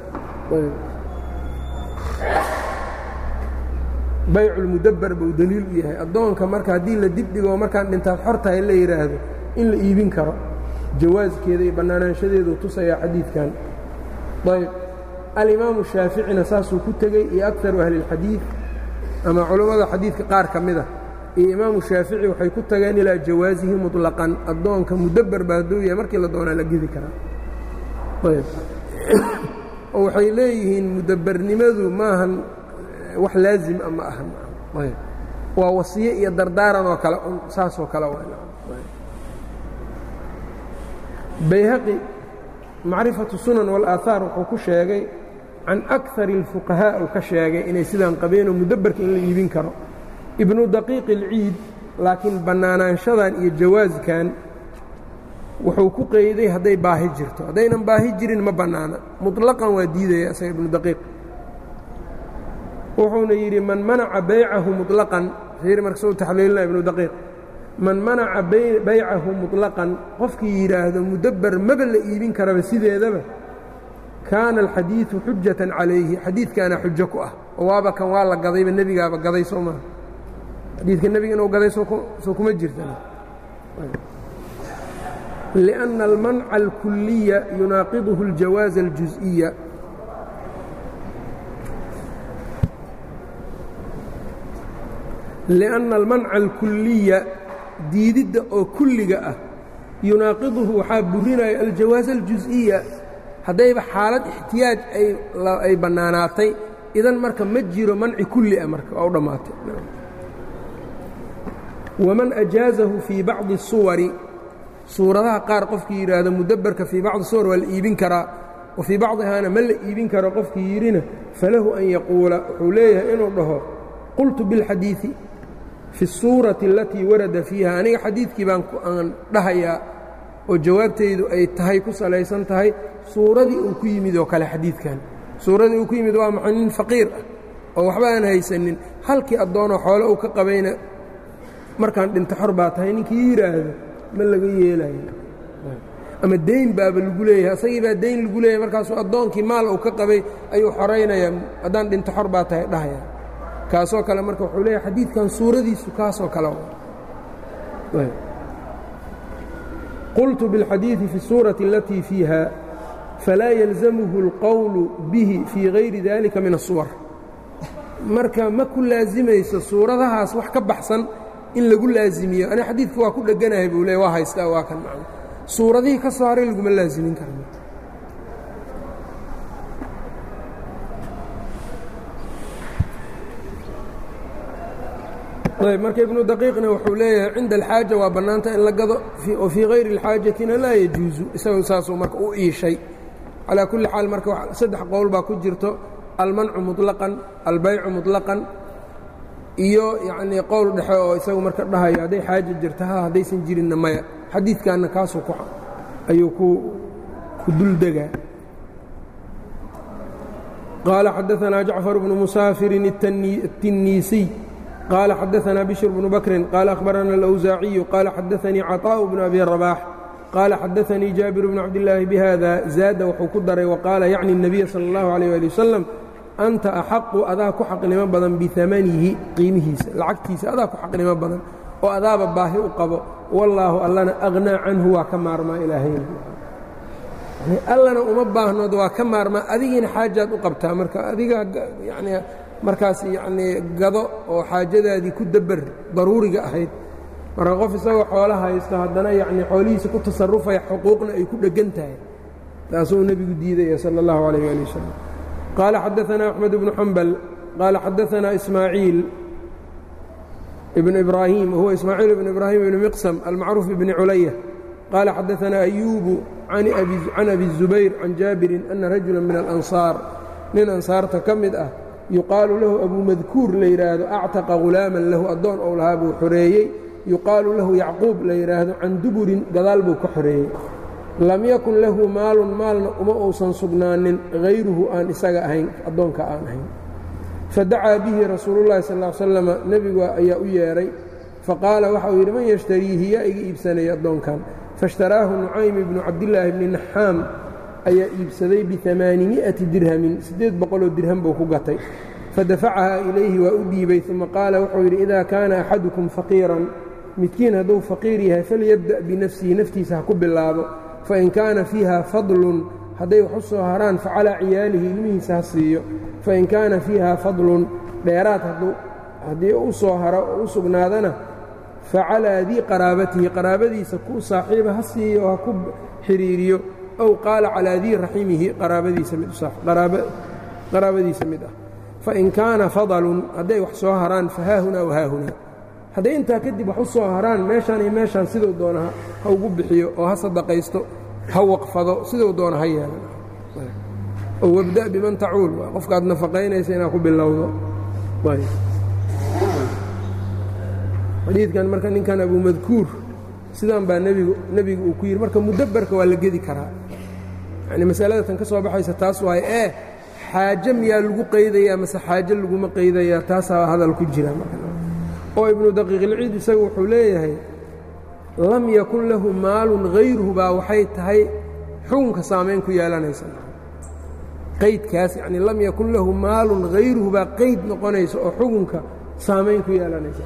bayculmudabber buu deliil u yahay addoonka marka haddii la dibdhigo markaan dhintaad xor tahay la yidhaahdo in la iibin karo jawaaskeeda iyo bannaanaanshadeedu tusayaa xadiidkan ayb alimaamu shaaficina saasuu ku tegey iyo akaru ahli اlxadiid ama culammada xadiidka qaar ka mida iyo imaamu shaafici waxay ku tageen ilaa jawaasihi muطlaqan addoonka mudaber baa hadduu yahay markii la doonaa la gedi karaa ayb oo waxay leeyihiin mudabernimadu maahan wax laazim a ma ahan ayb waa wasiye iyo dardaaran oo kale saasoo kale bayhaqi macrifatu sunan wاlaahaar wuxuu ku sheegay can akar اlfuqahaa uu ka sheegay inay sidaan qabeenoo mudaberka in la iibin karo ibnu daqiiq اlciid laakiin bannaanaanshadan iyo jawaaskan wuxuu ku qeyday hadday baahi jirto haddaynan baahi jirin ma bannaana muطlaqan waa diidaya isaga ibnu daqiiq wuxuuna yidhi man manaca baycahu muطlaqan fiir marka soo taxliilina ibnu daqiiq man manaca baycahu muطlaqan qofkii yidhaahdo mudaber maba la iibin karaba sideedaba kaana alxadiiثu xujatan calayhi xadiidkaana xujo ku ah oo waaba kan waa la gadayba nebigaaba gaday soo maha xadiidka nebiga inuu gaday soo kuma jirtan لأن المنع الكuلية يuنaaqiضه الجawاaز الجuزئية لأن المنع الكuلية diididda oo kuliga ah يunaaqiضuhu waxaa burinaya الجawاaز الجuزئية haddayba xaalad اxtiyaaج ay bannaanaatay idan marka ma jiro manci kuli ah marka waa u dhammaatay وmaن أجاaزahu fيi baعضi الصuوaر suuradaha qaar qofkii yidhaahdo mudaberka fii bacdi suwar waa la iibin karaa wa fii bacdihaana ma la iibin karo qofkii yidhina falahu an yaquula wuxuu leeyahay inuu dhaho qultu biاlxadiiثi fi الsuurati alatii warada fiiha aniga xadiidkii baan aan dhahayaa oo jawaabtaydu ay tahay ku salaysan tahay suuradii uu ku yimid oo kale xadiidkan suuradii uu ku yimid waa maxay nin faqiir ah oo waxba aan haysanin halkii addoonoo xoole uu ka qabayna markaan dhinto xor baa tahay ninkii yidhaahdo ma laga yeelayo ama dayn baaba lagu leeyahay asagii baa dayn lagu leeyahay markaasuu addoonkii maal uu ka qabay ayuu xoraynayaa haddaan dhinto xor baa tahay dhahaya kaasoo kale marka wuxuu leeyahay xadiidkan suuradiisu kaasoo kale qultu biاlxadiiثi fi الsuuraةi alatii fiiha falaa yalzamuhu اlqowlu bihi fii gayri dalika min الsuwar marka ma ku laasimayso suuradahaas wax ka baxsan in lagu laazimiyo ani xadiidka waa ku dheganahay buu leey waa haystaa waa kan macno suuradihii ka soo haray laguma laazimin karno ayb marka ibnu daqiiqna wuxuu leeyahay cinda alxaaja waa bannaanta in la gado oo fii hayri اlxaajatina laa yajuusu isagoo saasuu marka u iishay calaa kulli xaal marka saddex qowl baa ku jirto almancu muطlaqan albaycu muطlaqan iyo yacnii qowl dhexe oo isagu marka dhahayo hadday xaaja jirta ha haddaysan jirinna maya xadiidkanna kaasuu ku ayuu ku ku duldegaa qaala xadaثanaa jacfar bnu musaafirin الtinniisiy qaala xadaثanaa bishr bnu bakrin qaala akhbarana alawsaaciyu qaala xadaثanii caطaaءu bnu abi rabaax qaala xadaثanii jaabir bnu cabdillaahi bihada zaada wuxuu ku daray waqaala yacni الnabiya salى اllahu عalيه ali wasalam anta axaqu adaa ku xaqnimo badan biamanihi qiimihiisa lacagtiisa adaa ku xaqnimo badan oo adaaba baahi u qabo wallaahu allana aghnaa canhu waa ka maarmaa ilaahay allana uma baahnood waa ka maarmaa adigiina xaajaad u qabtaa marka adiga yani markaas yacnii gado oo xaajadaadii ku dabar daruuriga ahayd marka qof isagoo xoolo haysto haddana yacnii xoolihiisa ku tasarufaya xuquuqna ay ku dheggan tahay taasuu nebigu diidaya sala allahu calayh ali wasalam qaala xadaثanaa axmed bnu xambal qaala xadaثanaa ismaaciil ibn ibraahim wahuwa ismaaciil ibn ibraahim ibni miqsam almacruuf ibni culaya qaala xadaثanaa ayuubu can abi الzubayr can jaabirin ana rajula min alansaar nin ansaarta ka mid ah yuqaalu lahu abu madkuur la yidhaahdo actaqa ghulaaman lahu addoon ou lahaa buu xoreeyey yuqaalu lahu yacquub la yidhaahdo can duburin gadaal buu ka xoreeyey lam yakun lahu maalun maalna uma uusan sugnaanin hayruhu aan isaga ahayn addoonka aan ahayn fadacaa bihi rasuulullahi sal ll ly slama nebigu ayaa u yeedhay faqaala waxa uu yidhi man yashtariihi yaa iga iibsanaya addoonkan faishtaraahu nucaym ibnu cabdillaahi bni naxaam ayaa iibsaday biamaanimi'ati dirhamin siddeed boqoloo dirham buu ku gatay fadafacahaa ilayhi waa u dhiibay uma qaala wuxuu yidhi idaa kaana axadukum faqiiran midkiin hadduu faqiir yahay falyabda' binafsihi naftiisa ha ku bilaabo fain kaana fiiha fadlun hadday wax u soo haraan facalaa ciyaalihi ilmihiisa ha siiyo fain kaana fiiha fadlun dheeraad haddii u soo haro oo u sugnaadana facalaa dii qaraabatihi qaraabadiisa ku saaxiiba ha siiyo oo ha ku xiriiriyo ow qaala calaa dii raximihi qaraabadiisa mid qaraabadiisa mid ah fain kaana fadalun hadday wax soo haraan fahaahunaa wahaahunaa hadday intaa kadib wax u soo haraan meeshaan iyo meeshaan siduu doona ha ugu bixiyo oo ha sadaqaysto ha waqfado siduu doona ha yeelan oo wabda' biman tacuul waa qofkaad nafaqaynaysa inaad ku bilowdo xadiidkan marka ninkan abumadkuur sidaan baa nebigu nebigu uu ku yidhi marka mudabbarka waa la gedi karaa yacni masalada tan ka soo baxaysa taas waaye ee xaaje miyaa lagu qaydayaa mase xaaje laguma qaydayaa taasaa hadal ku jira oo ibnu daqiiqilciid isagu wuxuu leeyahay lam yakun lahu maalun hayruhu baa waxay tahay xukunka saamayn ku yeelanaysa qaydkaas yacni lam yakun lahu maalun hayruhu baa qayd noqonaysa oo xukunka saamayn ku yeelanaysa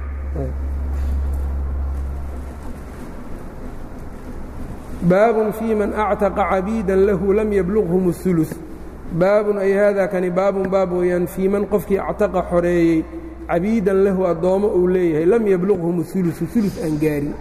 baabun fii man actaqa cabiidan lahu lam yablughum الثuluث baabun ay haadaa kani baabun baab weeyaan fii man qofkii actaqa xoreeyey cabiidan lahu addoommo uu leeyahay lam yablughum الثuluثu ثuluث aan gaarin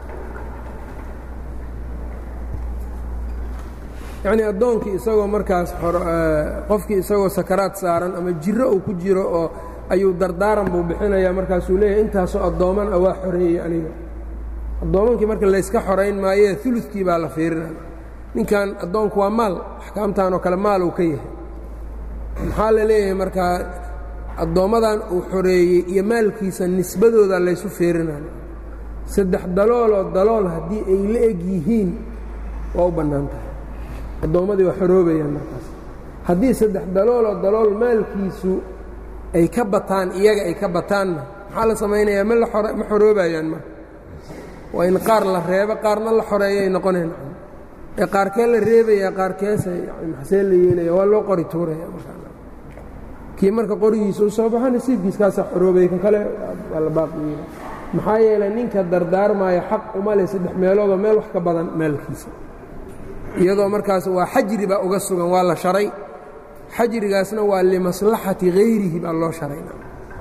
yacnii addoonkii isagoo markaas qofkii isagoo sakaraad saaran ama jiro uu ku jiro oo ayuu dardaaran buu bixinayaa markaasuu leeyahay intaasoo addooman a waa xoreeyey aniga addoomankii marka layska xorayn maayee ulukii baa la fiirinaya ninkan addoonku waa maal axkaamtan oo kale maal uu ka yahay maxaa la leeyahay markaa addoommadan uu xoreeyey iyo maalkiisa nisbadooda laysu fiirinayo saddex dalooloo dalool haddii ay la eg yihiin waa u bannaan tahay addoommadii waa xoroobayaan markaas haddii saddex dalooloo dalool maalkiisu ay ka bataan iyaga ay ka bataanna maxaa la samaynayaa ma ma xoroobayaan marka waa in qaar la reebo qaarna la xoreeyay noqonayn ee qaarkee la reebaya qaarkeesa maxsee la yeelaya waa loo qori tuuraya kii marka qorigiisa u soo baxo nasiibkiiskaasaa xoroobaya kan kale waa la baaqiyeela maxaa yeelay ninka dardaarmaayo xaq uma leh saddex meeloodoo meel wax ka badan maalkiisa iyadoo markaas waa xajri baa uga sugan waa la sharay xajrigaasna waa limaslaxati hayrihi baa loo sharayna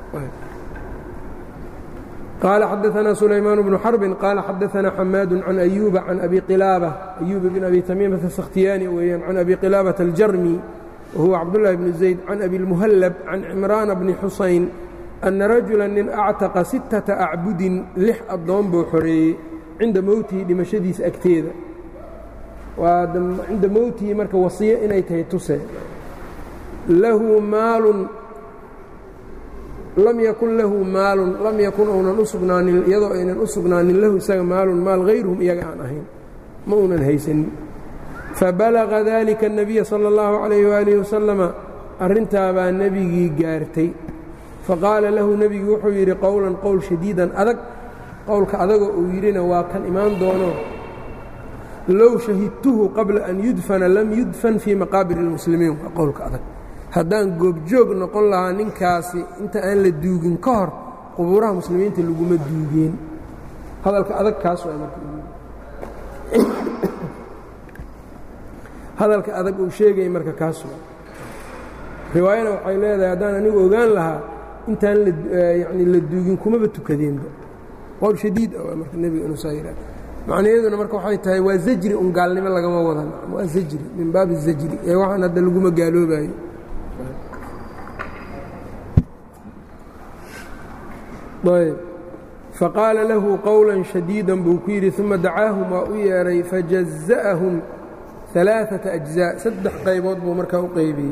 qaala xadaثna sulaymaan bnu xarbin qaala xadaثna xamaadu can ayuuba can abi qilaaba ayuuba bn abi tamiimata sakhtiyaani weeyaan can abi qilaabata aljarmi wahuwa cabdullahi bnu zayd can abi اlmuhallab can cimraana bni xusayn ana rajula nin actaqa sittata acbudin lix addoon buu xoreeyey cinda mowtihi dhimashadiisa agteeda waa cinda mowtihi marka wasiyo inay tahay tuse lahu maalun lam yakun lahu maalun lam yakun uunan u sugnaanin iyadoo aynan u sugnaanin lahu isaga maalun maal hayruhum iyaga aan ahayn ma uunan haysanin fabalaga dalika الnabiya salى اllahu عalayh waalihi wasalama arrintaa baa nebigii gaartay faqaala lahu nebigii wuxuu yidhi qowlan qowl shadiidan adag qowlka adagoo uu yidhina waa kan imaan doono low shahidtuhu qabla an yudfana lam yudfan fii maqaabir اlmuslimiin waa qowlka adag haddaan goobjoog noqon lahaa ninkaasi inta aan la duugin ka hor qubuuraha muslimiinta laguma duugeen hadalka adag kaas waa marka hadalka adag uu sheegay marka kaas waa riwaayana waxay leedahay haddaan anigu ogaan lahaa intaan yani la duugin kumaba tukadeenba qowl shadiid ah marka nebiga inuu saa yidhaha macnaheeduna marka waxay tahay waa zajri un gaalnimo lagama wadan waa zajri min baabi zajri ee waxaan hadda laguma gaaloobayo ayb faqaala lahu qowla shadiidan buu ku yidhi uma dacaahum waa u yeedhay fajaza'ahum alaaثaةa أجزاء saddex qaybood buu markaa u qaybiyey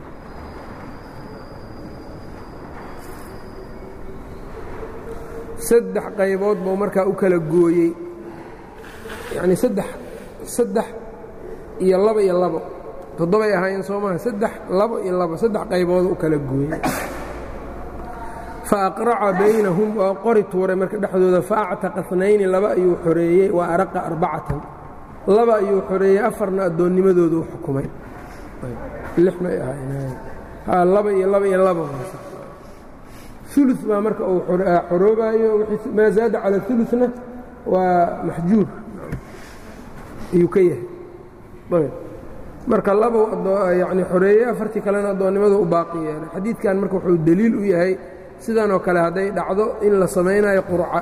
saddex qaybood buu markaa u kala gooyey yacni saddex saddex iyo laba iyo labo toddobay ahaayeen soo maha saddex labo iyo labo saddex qaybood u kala gooyey faaqraca baynahum waa qori tuuray marka dhexdooda faactaqa اثنayni laba ayuu xoreeyey wa araqa arbacatan laba ayuu xoreeyey afarna addoonnimadooda u xukumay lix may ahaayeen laba iyo laba iyo laba ulu baa marka uu xoroobaayo maa zaada cala uluna waa maxjuur ayuu ka yahay ayb marka laba yani xoreeye afartii kalena addoonnimadu u baaqi yeelay xadiidkan marka wuxuu deliil u yahay sidan oo kale hadday dhacdo in la samaynayo qurca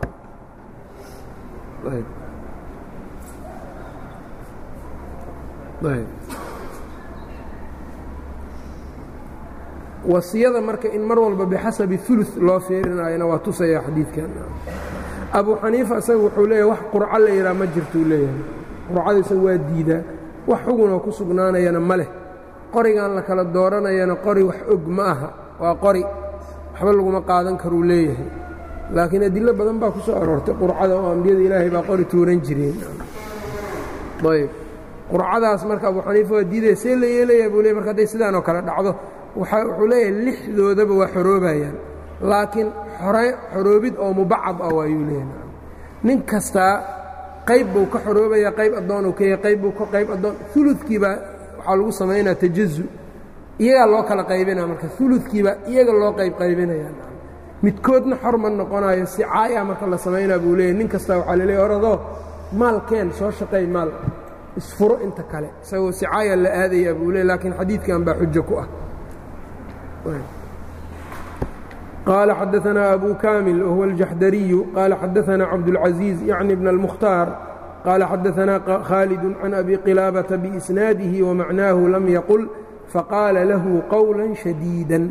wasiyada marka in mar walba bixasabi ulu loo fiirinayona waa tusaya xadiidkan abu xaniifa isaga wuxuu leeyahay wax qurco la yidhaha ma jirtuu leeyahay qurcada isaga waa diidaa wax xugunoo ku sugnaanayana ma leh qorigan la kala dooranayana qori wax og ma aha waa qori waxba laguma qaadan karuu leeyahay laakiin adilo badan baa ku soo aroortay qurcada oo ambiyada ilaahay baa qori tuuran jireen ayb qurcadaas marka abu xaniifa waa diidaya see la yeelaya buu leey marka hadday sidaan oo kale dhacdo wuxuu leeyahay lixdoodaba waa xoroobayaan laakiin xoroobid oo mubacad ah waayuu leeyahay nin kastaa qayb buu ka xoroobaya qayb addoonuu ka yahay qayb buu ka qayb addoon uludkiibaa waxaa lagu samaynaa tajazu iyagaa loo kala qaybinaya marka uludkiibaa iyaga loo qayb qaybinaya midkoodna xor ma noqonayo sicaaya marka la samaynaa buu leeyahy nin kastaa waxaa laleeyahy oradoo maalkeen soo shaqay maal isfuro inta kale isagoo sicaaya la aadaya buu leey laakiin xadiidkan baa xujo ku ah قال xدثنا أbو كامل وهو الجحdري قال xدثنا عبدالعزيز يعني بن المختار قال xدثنا خالد عن أبي قلابة بإسناaده ومعناه لم يقل فقال له qولا شديدا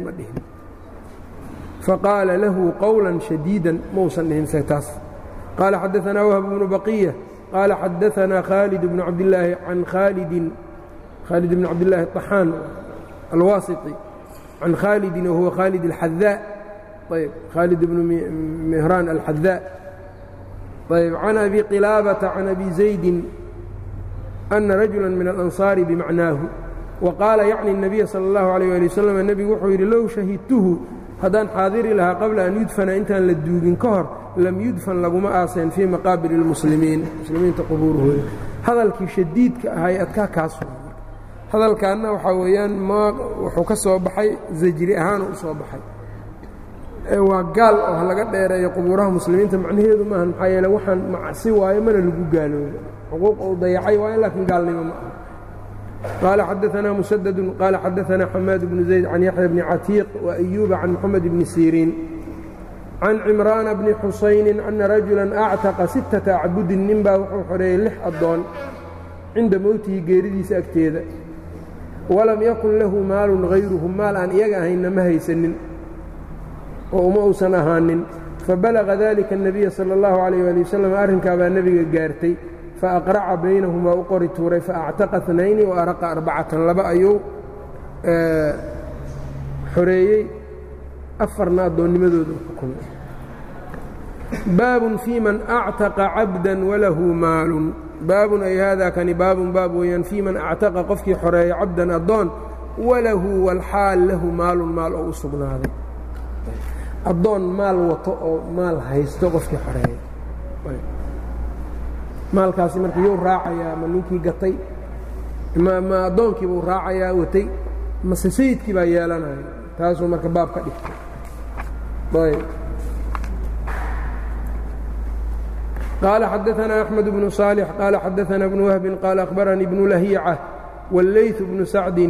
فقال له qولا شديدا mausan dhihin taas قال xدثنا وهب بن بقية قال xدثنا خالد بن عبداللahi عن khالد khالد بن عبداللahi الطحاn الواسطي عن khالد وهو khالد الحذاء طيب khالد بن مهران الحذاء طيب عن أبي قلابة عن أبي زيد أن رجلا من الأنصار بمعناه وقال يعني النبي صلى الله عليه وآله وسلم النبي wuxuu yidhi low شhahidتهu haddaan xaadiri lahaa qabla an yudfana intaan la duugin ka hor lam yudfan laguma aaseen fii maqaabir الmuslimiin muslimiinta qubuurahooda hadalkii shadiidka ahay adkaa kaas hadalkaanna waxaa weeyaan wuxuu ka soo baxay zajri ahaan u soo baxay waa gaal oo laga dheereeyo qubuuraha muslimiinta macnaheedu maaha maxaa yeele waxaan macsi waayo mana lagu gaaloobo xuquuq uu dayacay waayo laakiin gaalnimo ma aha qaala xadaثanaa musadadu qaala xadaثanaa xamaad bnu zayd can yaxya bni catiiq وأyuuba can moxamed bni siriin can cimraana bni xusayni ana rajula actaqa sittata acbudin nin baa wuxuu xoreeyey lix addoon cinda mowtihi geeridiisa agteeda walam yakun lahu maalun hayruhu maal aan iyaga ahaynna ma haysanin oo uma uusan ahaanin fabalaga dalika الnabiya salى اllahu عalayه ali wasalam arrinkaa baa nebiga gaartay faaqraca baynahum waa u qori tuuray faactaqa hnayni waaraqa arbacatan laba ayuu xoreeyey afarna addoonnimadooda xukumay baabun fii man actaqa cabda walahu maalun baabun ay haadaa kani baabun baab weeyaan fii man actaqa qofkii xoreeya cabdan addoon walahu walxaal lahu maalun maal oo u sugnaaday addoon maal wato oo maal haysto qofkii xoreeya maalkaasi marka yuu raacayaa ma ninkii gatay ma addoonkii buu raacayaa watay mase sayidkii baa yeelanaya taasuu marka baab ka dhigtay ayb قال xدثنا أحمد بن صالح قال xدثنا بن وهب قال أخبرني بن لهيعة والليث بن سعد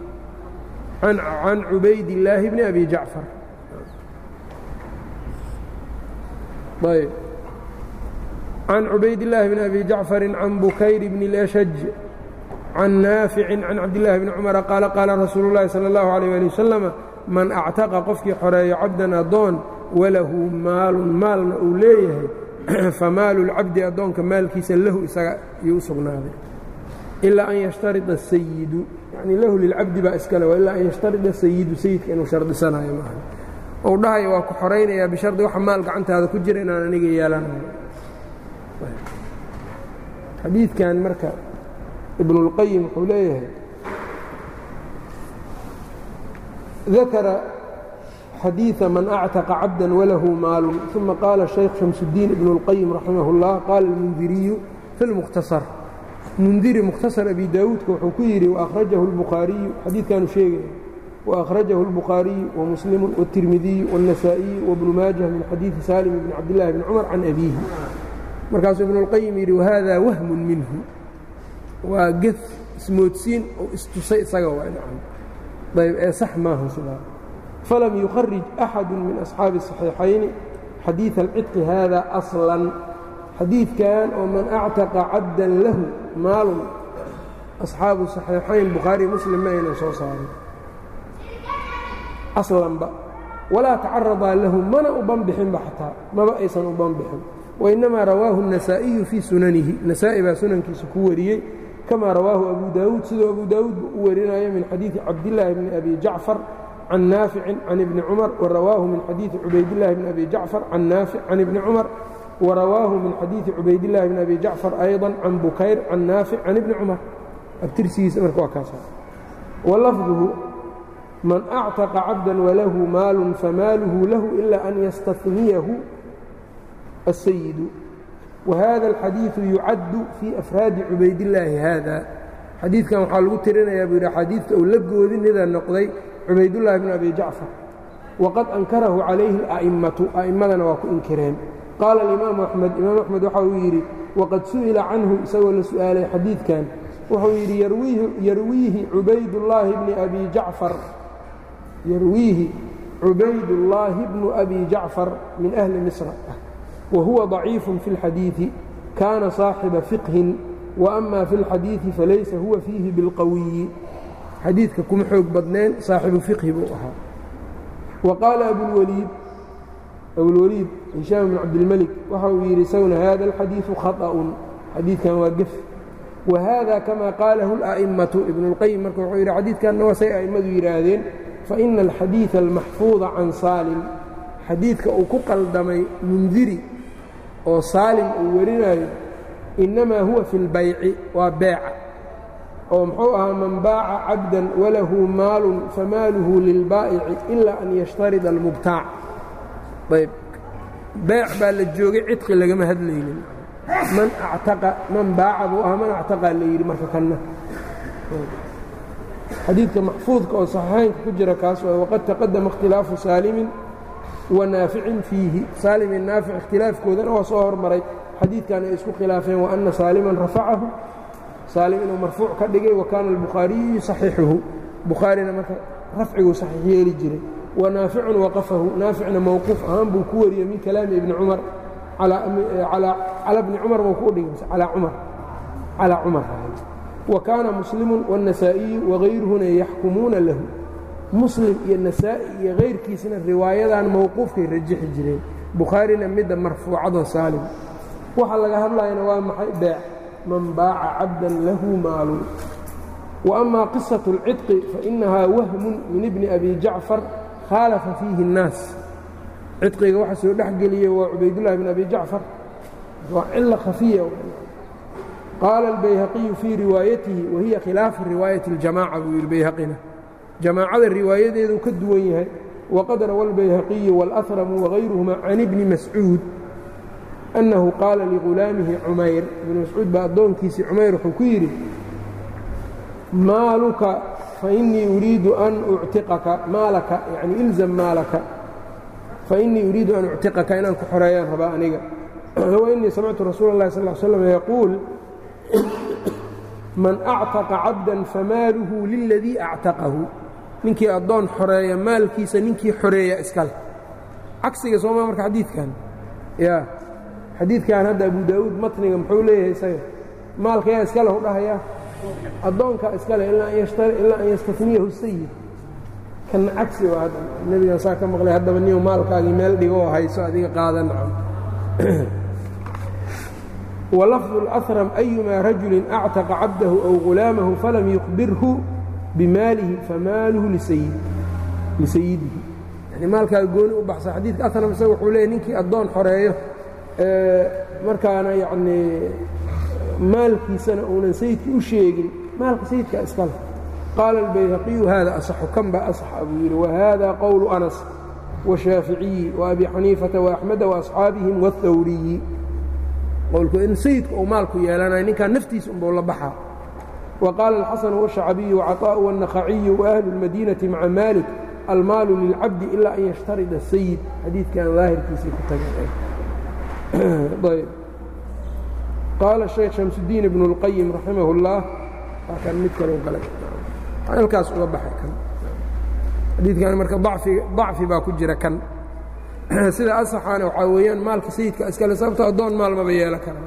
عن عبيد الله بن أبي جعفر طيب عن عبيد الله بن أبي جعفر عن بكير بن الأشج عن نافع عن عبد الله بن عمر قال قال رsuuل اللhi صلى الله عليه ولي وسلم maن اعتقى qofkii xoreeyo cabdan adoon walahu maalu maalna uu leeyahay famaalu اlcabdi addoonka maalkiisa lahu isaga iyuu u sugnaaday ilaa an yashtarida الsayidu yani lahu lilcabdi baa iskale ilaa an yashtarida sayidu sayidka inuu shardisanayo maaha ou dhahayo waa ku xoraynayaa bishardi waxa maal gacantaada ku jira inaan aniga yeelanayo xadiidkan marka ibn اlqayim wuxuu leeyahay dakara xadiiثa man actaqa cabda walahu maalu ثuma qaala shaykh shamsudiin ibn اlqayim raximah اllah qaala اlmundiriyu fi اlmukhtasar mundiri mukhtasar abi daawuudka wuxuu ku yidhi waأkhrajahu اlbukhaariyu xadiidkaanu sheegaya وأkhrajahu الbukhaariyu وmuslimu والtirmidiyu والنasaaئiyu وbnu maajah min xadiiثi salim bn cabd الlahi bn cumar can abiihi markaasuu ibn اlqayim yidhi wahada wahmu minhu waa gef ismoodsiin oo istusay isaga waa nacam ayb ee sax maaha sidaa falam yukharij axadu min asxaabi الصaxiixayni xadiiث alcidqi hada aslan xadiidkan oo man actaqa cabdan lahu maalun asxaabu صaxiixayn bukhaari muslim ma aynan soo saarin aslanba walaa tacaradaa lahu mana u banbixinba xataa maba aysan u banbixin wainamaa rawaahu النasaaئiyu fii sunanihi nasaa-i baa sunankiisa ku wariyey kamaa rawaahu abu daawuud sidoo abu daawuud u warinayo min xadiiثi cabdillaahi bni abi jacfar can naaficin can ibni cumar warawaahu min xadiiثi cubaydillaahi bni abi jacfar can naafic can ibni cumar warawaahu min xadiiثi cubaydillaahi bni abi jacfar ayضا can bukayr can naafic can ibni cumar abtirsigiisa marka waa kaasa walafduhu man actaqa cabdan walahu maalun famaaluhu lahu ila an yastafniyahu الsayidu wahada alxadiiثu yucaddu fii afraadi cubaydillaahi haada xadiidkan waxaa lagu tirinayaa buu yidhi xadiidka uu la goodinida noqday cubaydullaahi bn abi jacfar waqad ankarahu calayhi اla'imatu a'immadana waa ku inkireen qaala alimaamu axmed imaam axmed waxa uu yidhi waqad su'ila canhu isagoo la su'aalay xadiidkan wuxuu yidhi yarwiihi cubaydullaahi bni abi jacfar yarwiihi cubaydullaahi bnu abi jacfar min ahli misra wahuwa ضaciifu fi اlxadiiثi kaana صaaxiba fiqhin waama fi اlxadiiثi falaysa huwa fiihi biاlqawiyi xadiidka kuma xoog badnayn saaxibu fiqhi buu ahaa wa qaala abulwaliid abulwaliid hishaam bn cabdilmelik waxa uu yidhi isaguna hada alxadiiثu khaطأun xadiidkan waa gef wahada kama qaalahu اlأ'immatu ibn اlqayim marka wuxuu yidhi xadiidkanna waa say a'immadu yidhaahdeen faina alxadiiثa almaxfuuظa can saalim xadiidka uu ku qaldamay mundiri oo saalim uu warinayo innamaa huwa fi اlbayci waa beeca oo muxuu ahaa man baaca cabdan walahu maalun famaaluhu lilbaa'ici ilaa an yashtarida almubtaac ayb beec baa la joogay cidqi lagama hadlaynin man actaqa man baaca buu ahaa man actaqaa la yidhi marka kanna xadiidka maxfuudka oo saxiixaynka ku jira kaas waa waqad taqadama ikhtilaafu saalimin wanaaficin fiihi saalim iyo naafic ikhtilaafkoodana waa soo hormaray xadiidkan ay isku khilaafeen wa anna saaliman rafacahu saalim inuu marfuuc ka dhigay wa kaana albukhaariyu yusaxixuhu bukhaarina marka rafciguu saxiix yeeli jiray wa naaficun waqafahu naaficna mowquuf ahaan buu ku wariyey min kalaami ibni cumar calaa bni cumar buu ku dhigay calaa cumar calaa cumar wa kaana muslimun waannasaa'iyu wagayruhuna yaxkumuuna lahu muslim iyo nasaa'i iyo kayrkiisna riwaayadan mowquufkay rajixi jireen bukhaarina midda marfuucadoo saalim waxa laga hadlayana waa maxay beec man baaca cabdan lahu maalun wa amaa qisaةu اlcidqi fainahaa wahmun min ibni abi jacfar khaalafa fiihi الnaas cidqiga waxa soo dhex geliyey waa cubaydullahi bn abi jacfar waa cilo khafiya qaala albayhaqiyu fii riwaayatihi wahiya khilaafu riwaayati اljamaca buu yidhi bayhaqina jamaacada riwaayadeedu ka duwan yahay waqad rawa albayhaqiyu wاlأhramu wagayruhuma can ibni mascuud annahu qaala ligulaamihi cumayr ibni mascuud baa addoonkiisii cumayr wuxuu ku yidhi maaluka fainii uriidu an uctiqaka maalaka yani ilzam maalaka fainii uriidu an uctiqaka inaan ku xoreeyaan rabaa aniga wainii samictu rasuula اllahi sal ll slam yaquul man actaqa cabdan famaaluhu liladii actaqahu ninkii addoon xoreeya maalkiisa ninkii xoreeya iskale cagsiga sooma marka xadiidkan ya xadiidkan hadda abu daa'uud matniga muxuu leeyahay isaga maalka yaa iskale u dhahayaa addoonka iskale ilaa an yastafniyahu sayid kana cagsi waa hadda nebigan saa ka maqlay haddaba niu maalkaagii meel dhigo oo hayso adiga qaadan walafdu اlأhram ayumaa rajulin actaqa cabdahu aw gulaamahu falam yuqbirhu bimaalihi famaaluhu lisayidihi yani maalkaaga gooni u baxsa xadiidka ahram isaga wuxuu leeyay ninkii addoon xoreeyo markaana yacnii maalkiisana uunan sayidka u sheegin maalka sayidka iskale qaala albayhaqiyu hada asaxu kan baa asaxa buu yidhi wahada qowlu anas washaaficiyi waabi xaniifata waaxmeda waasxaabihim waاthawriyi qowlku in sayidku uu maalku yeelanayo ninkaa naftiisa unbuu la baxaa wa qaala alxasanu washacbiyu wacaطaa'u waالnakhaciyu waahlu اlmadiinati maca maalik almaalu lilcabdi ilaa an yashtarida sayid xadiidkan daahirkiisii ku tagay ayb qaala shaykh shamsudiin ibnu اlqayim raximah اllah waa kan mid kaleu galay halkaas uga baxay kan xadiidkan marka dacfi baa ku jira kan sida asaxaana waxaa weeyaan maalka sayidka iskale sababto addoon maal maba yeelan kara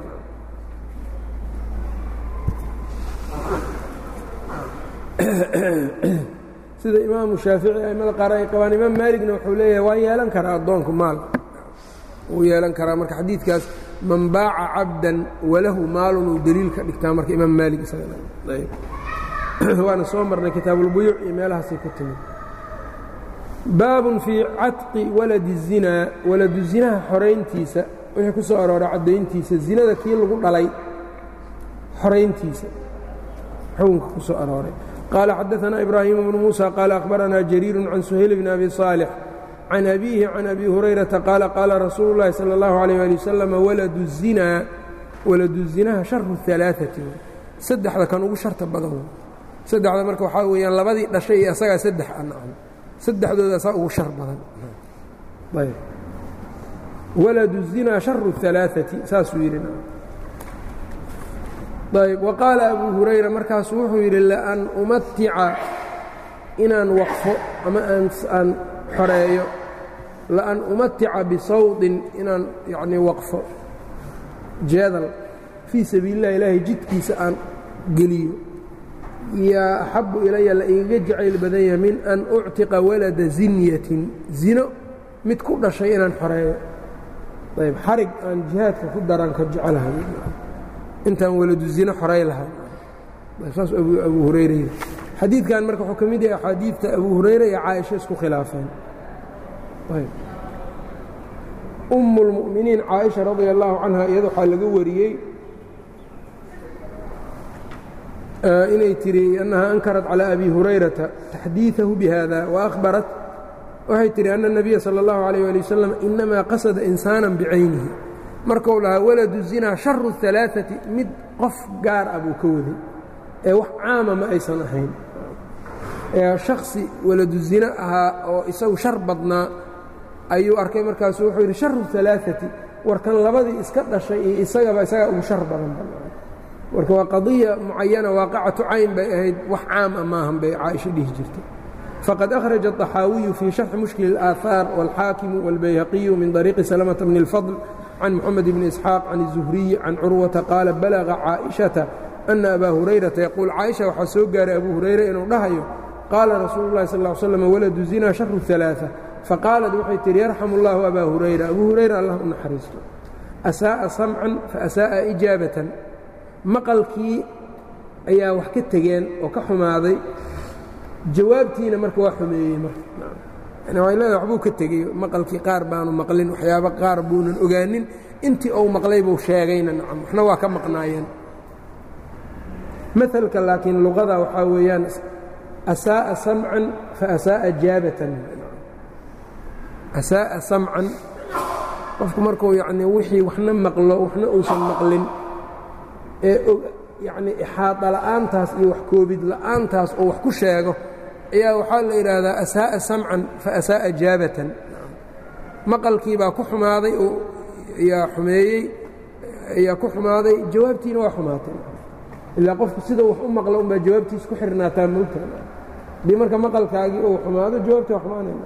sida imaamu shaafici aimada qaar ay qabaan imaam maaligna wuxuu leeyahay waa yeelan karaa addoonku maal wuu yeelan karaa marka xadiidkaas man baaca cabdan walahu maalun uu deliil ka dhigtaa marka imaam maalig waana soo marnay kitaabulbuyuuc iyo meelahaasay ku timid baabun fii catqi waladi الzinaa waladu zinaha xorayntiisa wixii ku soo arooray caddayntiisa zinada kii lagu dhalay xorayntiisa xukunka ku soo arooray qaala xadaثanaa ibraahiim bnu muuسى qaala akhbaranaa jariiru can suhayl bni abi صaalix can abiihi can abi hurayrata qaala qaala rasuulu اllahi salى اllahu عalيه ali wasalam waladu الzinaa waladu zinaha sharu الثalaaثati saddexda kan ugu sharta badan saddexda marka waxaa weeyaan labadii dhashay iyo asagaa saddex anacam saddexdooda asaa ugu shar badan ayb waladu الzinaa sharu الثalaaثati saasuu yidhi ayb waqaala abu hurayra markaasuu wuxuu yidhi laan umatica inaan waqfo ama aan xoreeyo laan umatica bisawdin inaan yanii waqfo jeedal fii sabiili اlah ilaahay jidkiisa aan geliyo yaa axabu ilaya la igaga jacayl badan yahay min an uctiqa walada zinyatin zino mid ku dhashay inaan xoreeyo ayb xarig aan jihaadka ku daran ka jecelahay intaan waladu zino xoray lahaa saas abu hurayra yidhi xadiidkan marka wuxuu ka mid yahay axaadiidta abu hurayra iyo caaisha isku khilaafeen umm اlmu'miniin caaisha radia allahu canha iyada waxaa laga wariyey inay tihi أنها أنكرت على أبي هريرة تحديiثه بhذا وأخبرت waxay tihi أن النبي صلى الله عليه ولي وسلم إنما قصد إنساaنا بعayنihi marku lahaa walad الزiنا شhaر الثaلاثة mid qof gaar ah buu ka waday ee wax caama ma aysan ahayn شhaخصi waladu-zina ahaa oo isagu شhar badnaa ayuu arkay markaasu wuxuu yidhi شhaر الثaلاثة warkan labadii iska dhashay iyo isagaba isagaa ugu شhar badan marka waa qadiya mucayana waaqacatu cayn bay ahayd wax caam a maahan bay caaisha dhihi jirtay faqad akhraja الطaxaawiyu fii شharxi mushkil الآaثاar wاlxaakimu wاlbayhaqiyu min طariiqi salamةa bni الfضل can moxamed bni isxaaq can الzuhriyi can curwata qaala balaga caaئiشhata أna abaa hurayrata yaquul caaisha waxaa soo gaaray abu hurayra inuu dhahayo qaala rasuulu الlahi sal اه slam waladu zina sharu ثaلaaثة faqaalad waxay tihi yarxamu اllahu abaa hurayra abuu hurayra allah u naxariisto asaaءa samcan faasaaءa ijaabatan maqalkii ayaa wax ka tegeen oo ka xumaaday jawaabtiina marka waa xumeeyey marka waa leeda waxbuu ka tegey maqalkii qaar baanu maqlin waxyaaba qaar buunan ogaanin intii uu maqlay buu sheegayna nacam waxna waa ka maqnaayeen maalka laakiin luqada waxaa weeyaan asaaءa samcan faasaaءa jaabatan asaaءa samcan qofku markuu yacnii wixii waxna maqlo waxna uusan maqlin ee yacnii ixaada la'aantaas iyo wax koobid la'aantaas oo wax ku sheego ayaa waxaa la yidhaahdaa asaaءa samcan faasaaءa jaabatan maqalkii baa ku xumaaday oo ayaa xumeeyey ayaa ku xumaaday jawaabtiina waa xumaatay ilaa qofku sida wax u maqlo unbaa jawaabtiis ku xirnaataa moogta haddii marka maqalkaagii uu xumaado jawaabtii waa xumaanayna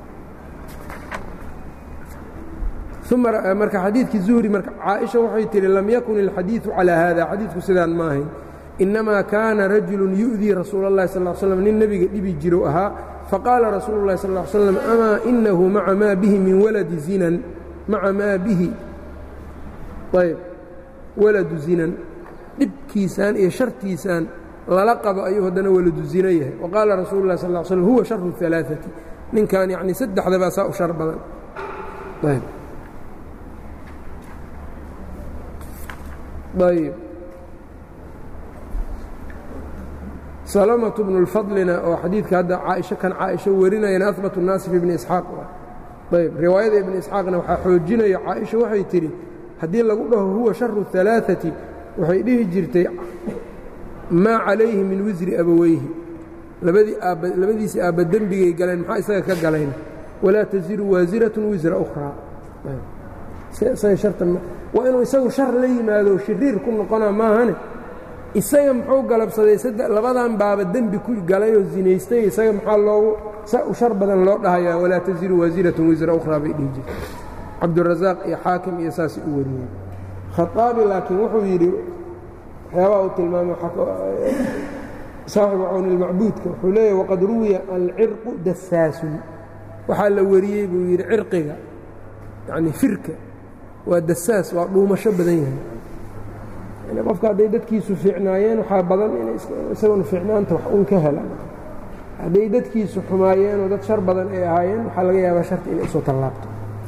marka xadiidkii zuhri marka caaisha waxay tihi lam yakun اlxadiiثu calىa hada xadiidku sidaan ma ahayn inamaa kaana rajulu yu'dii rasuula اllahi sal ا slm nin nebiga dhibi jiru ahaa faqaala rasuulu اllahi sal ا slam amaa inahu maca maa bihi min waladi zinan maca maa bihi ayb waladu zinan dhibkiisaan iyo shartiisaan lala qabo ayuu haddana waladu zina yahay waqaala rasuulu اlah sal slm huwa sharu الثaلaaثati ninkan yacni saddexdabaa saa u shar badan ayb ayb salamatu bnu اlfadlina oo xadiidka hadda caaisho kan caaisho warinayana ahbatu الnaasi fi bni isxaaq ayb riwaayada ibni isxaaqna waxaa xoojinaya caaisha waxay tidhi haddii lagu dhaho huwa sharu الثaلaaثati waxay dhihi jirtay maa calayhi min wisri abaweyhi labadii aabba labadiisii aabba dembigay galeen maxaa isaga ka galayna walaa taziru waasiraة wisra أkhraa isaga sharta waa inuu isagu shar la yimaado shiriir ku noqonaa maahane isaga muxuu galabsaday labadan baaba dembi ku galay oo zinaystay isaga maxaa loogu u shar badan loo dhahayaa walaa taziru waasiratun wisra ukhraa bay dhihi jirtay cabdurasaaq iyo xaakim iyo saas u wariyey khaaabi laakiin wuxuu yidhi waxyaabaa uu tilmaamay saaxibu cawni ilmacbuudka wuxuu leeyahy waqad ruwiya alcirqu dasaasun waxaa la wariyey buu yidhi cirqiga yacni firka waa dasaas waa dhuumasho badan yahay yani qofka hadday dadkiisu fiicnaayeen waxaa badan inay isaguna fiicnaanta wax uun ka helaan hadday dadkiisu xumaayeenoo dad shar badan ay ahaayeen waxaa laga yaabaa sharta inay usoo tallaabto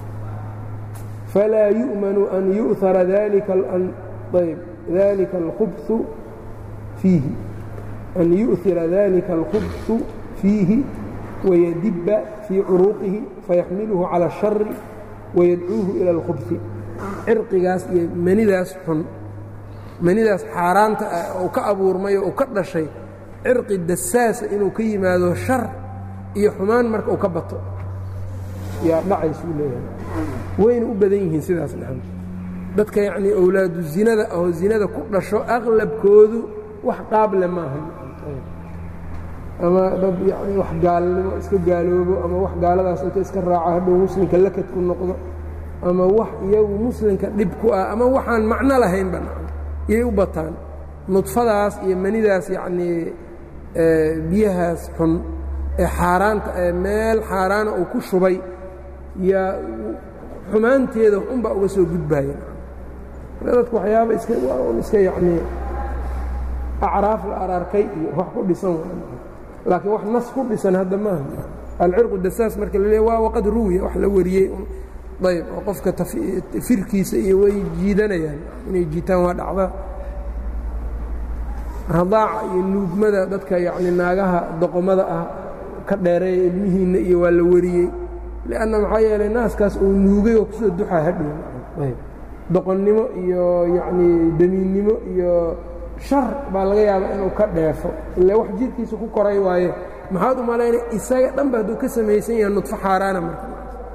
falaa yu'manu an yu'hara dalika ayb dalika alkhubثu fiihi an yu'hira dalika alkhubثu fiihi wayadibba fii curuuqihi fayaxmiluhu cala الshari wayadcuuhu ila اlkhubثi cirqigaas iyo manidaas xun manidaas xaaraanta ah oo ka abuurmay oo ka dhashay cirqi dasaasa inuu ka yimaado shar iyo xumaan marka uu ka bato yaa dhacaysuu leeyahay wayna u badan yihiin sidaas dhahan dadka yacnii owlaadu zinada oo zinada ku dhasho aqlabkoodu wax qaable maaha ama dad yacnii wax gaalnimo iska gaaloobo ama wax gaaladaas inta iska raaco hadhow muslimka lakad ku noqdo ama wax iyagu muslimka dhib ku ah ama waxaan macno lahaynba yay u bataan nudfadaas iyo manidaas yacnii biyahaas xun ee xaaraanta ee meel xaaraana uu ku shubay yaa xumaanteeda unbaa uga soo gudbaaya dadku waxyaaba iska un iska yacnii acraaf la ararkay iyo wax ku dhisan laakiin wax nas ku dhisan hadda maaha alcirqu dasaas marka la leeya waa waqad ruwiya wax la wariyey ayb oo qofka firkiisa iyo way jiidanayaan inay jiitaan waa dhacda radaaca iyo nuugmada dadka yacni naagaha doqomada ah ka dheereeya ilmihiinna iyo waa la wariyey lianna maxaa yeelay naaskaas uu nuugay oo kusoo duxaa hadhow ayb doqonnimo iyo yacnii damiinnimo iyo shar baa laga yaabaa inuu ka dheefo ilaa wax jidhkiisa ku koray waaye maxaad u malaynay isaga dhanba hadduu ka samaysan yahay nudfo xaaraana marka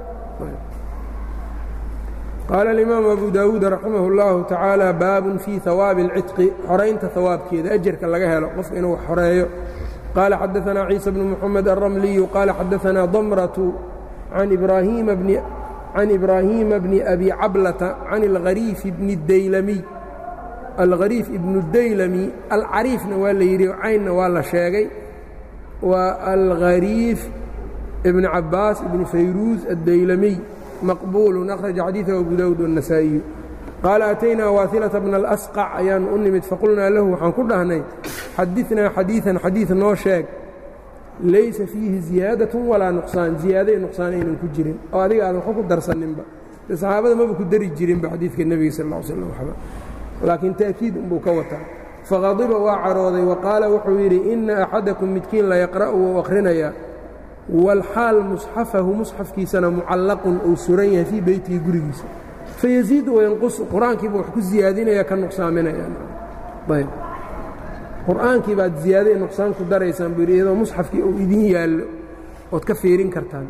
qaala alimaamu abu daawuud raximah اllahu tacaala baabun fii hawaabi اlcitqi xoraynta hawaabkeeda ajarka laga helo qofka inuu xoreeyo qaala xadaanaa ciisa bnu muxamed alramliyu qaala xadaanaa damratu can ibraahiima bni abi cablata can alhariif bni daylamiy alhariif ibnu daylami alcariifna waa la yidhi caynna waa la sheegay waa alhariif ibni cabaas ibni fayruus addaylamiy maqbuulu akhraja xadiiثahu abu daawuud والنasaa'iyu qaala ataynaa waasilata bna alasqac ayaanu u nimid faqulnaa lahu waxaan ku dhahnay xadiثnaa xadiiثan xadiiث noo sheeg laysa fiihi ziyaadaة walaa nuqsaan ziyaada iyo nuqsaan aynan ku jirin oo adiga aadan waxba ku darsaninba de saxaabada maba ku dari jirinba xadiidka nebiga sal اه slam waxba laakiin ta'kiid unbuu ka wataa faqadiba waa carooday wa qaala wuxuu yidhi ina axadakum midkiin la yaqra'u wou akhrinayaa walxaal musxafahu musxafkiisana mucallaqun uu suran yahay fii beytihi gurigiisa fayaziidu wayanqusu qur-aankiiba wax ku ziyaadinaya ka nuqsaaminayaan ayb qur-aankii baad ziyaado iyo nuqsaan ku daraysaan buu yidhi iyadoo musxafkii uu idin yaallo ood ka fiirin kartaan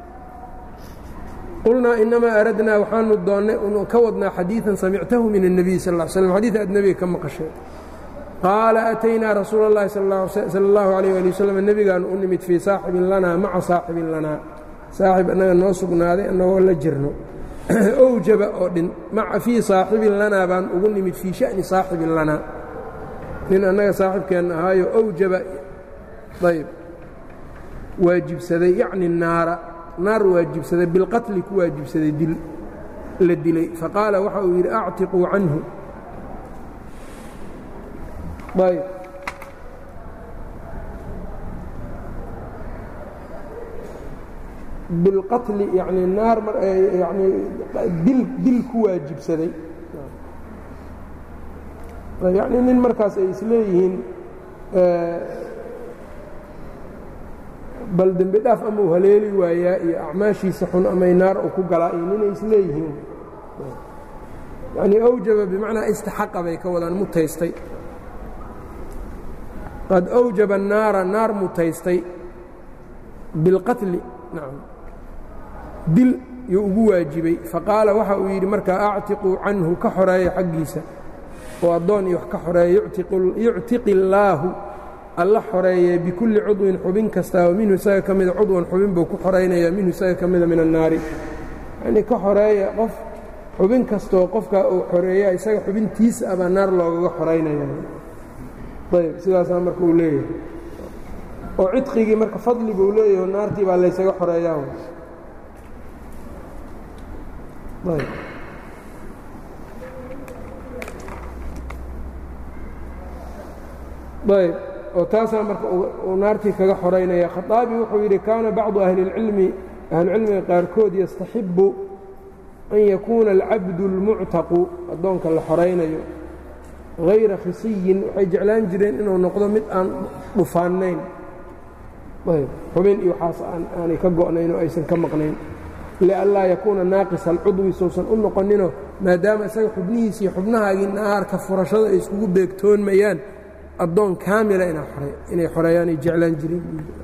qulnaa inamaa aradnaa waxaanu doonnay unu ka wadnaa xadiiثan samictahu min الnabiy sal ا slam xadiid aad nebiga ka maqashay qaala ataynaa rasuula اllahi sal اllahu عalيh ali waslm nebigaanu u nimid fii saaxibin lanaa maca saaxibin lanaa saaxib annaga noo sugnaaday annagoo la jirno owjaba oo dhin fii saaxibin lanaa baan ugu nimid fii sha'ni saaxibin lanaa nin annaga saaxibkeenna ahaayo owjaba ayb waajibsaday yacni naara naar waajibsaday bilqatli ku waajibsaday dil la dilay faqaala waxa uu yidhi actiquu canhu ayb bilqatli yani naar yani dil dil ku waajibsaday yacni nin markaas ay isleeyihiin bal dembi dhaaf ama uu haleeli waayaa iyo acmaashiisa xun amay naar u ku galaa iyo ninay isleeyihiin yacnii awjaba bimacnaa istaxaqa bay ka wadaan mutaystay qad awjaba naara naar mutaystay bilqatli nacam dil yuu ugu waajibay faqaala waxa uu yidhi markaa actiquu canhu ka xoreeya xaggiisa oo addoon iyo wax ka xoreeya yuctiqi illaahu alla xoreeye bikulli cudwin xubin kastaa oo minhu isaga ka mida cudwan xubin buu ku xoraynaya minhu isaga ka mida min annaari yacnii ka xoreeya qof xubin kastoo qofkaa uu xoreeya isaga xubintiisa abaa naar loogaga xoraynaya ayb sidaasaa marka uu leeyahay oo cidqigii marka fadli buu leeyahay oo naartii baa laysaga xoreeyaa ayb ayb oo taasaa marka uu naartii kaga xoraynaya khaطaabi wuxuu yidhi kaana bacdu ahli اlcilmi ahlucilmiga qaarkood yastaxibu an yakuuna alcabdu اlmuctaqu addoonka la xoraynayo hayra khisiyin waxay jeclaan jireen inuu noqdo mid aan dhufaannayn ayb xubin iyo waxaas aanay ka go'nayn oo aysan ka maqnayn lianlaa yakuuna naaqisa alcudwi sousan u noqonino maadaama isaga xubnihiisa iyo xubnahaagii naarka furashada ay iskugu beegtoonmayaan addoon kaamila inay xoreeyaan ay jeclaan jireen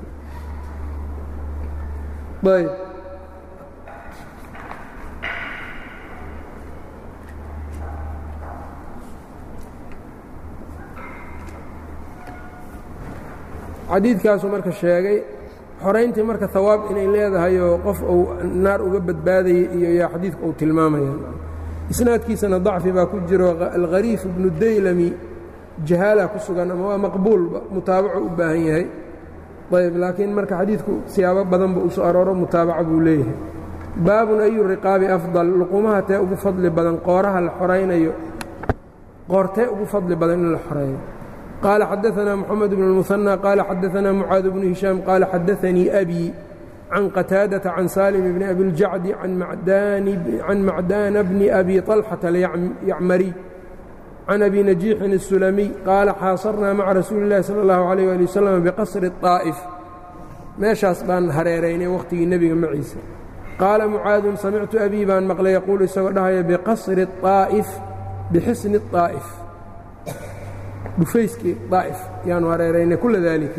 ayb xadiidkaasuu marka sheegay xorayntii marka hawaab inay leedahay oo qof uu naar uga badbaadayay iyo yaa xadiidka uu tilmaamaya isnaadkiisana dacfi baa ku jiro alkhariif ibnu daylami jahaala ku sugan ama waa maqbuulba mutaabaco u baahan yahay ayb laakiin marka xadiidku siyaabo badanba uu soo arooro mutaabaca buu leeyahay baabun ayu riqaabi afdal luqumaha tee ugu fadli badan qooraha la xoraynayo qoortee ugu fadli badan in la xoreeyo qaala xadaanaa moxamed bnu اlmuhanى qaala xadaanaa mucaad bnu hishaam qaala xadaanii abi can qataadata can saalim bni abi اljacdi can macdaana bni abi طalxata alyacmariy can abi najiixin الsulamiy qaala xaasarnaa maca rasuuli اllahi salى اllahu عalيh ali wasalam biqasri الطaa'if meeshaas baan hareeraynay wakhtigii nebiga maciisa qaala mucaadun samictu abii baan maqlay yaquulu isagoo dhahaya biqasri الطaa'if bixisni الطaa'if dhufayskii daa'if yaanu hareeraynay kula daalika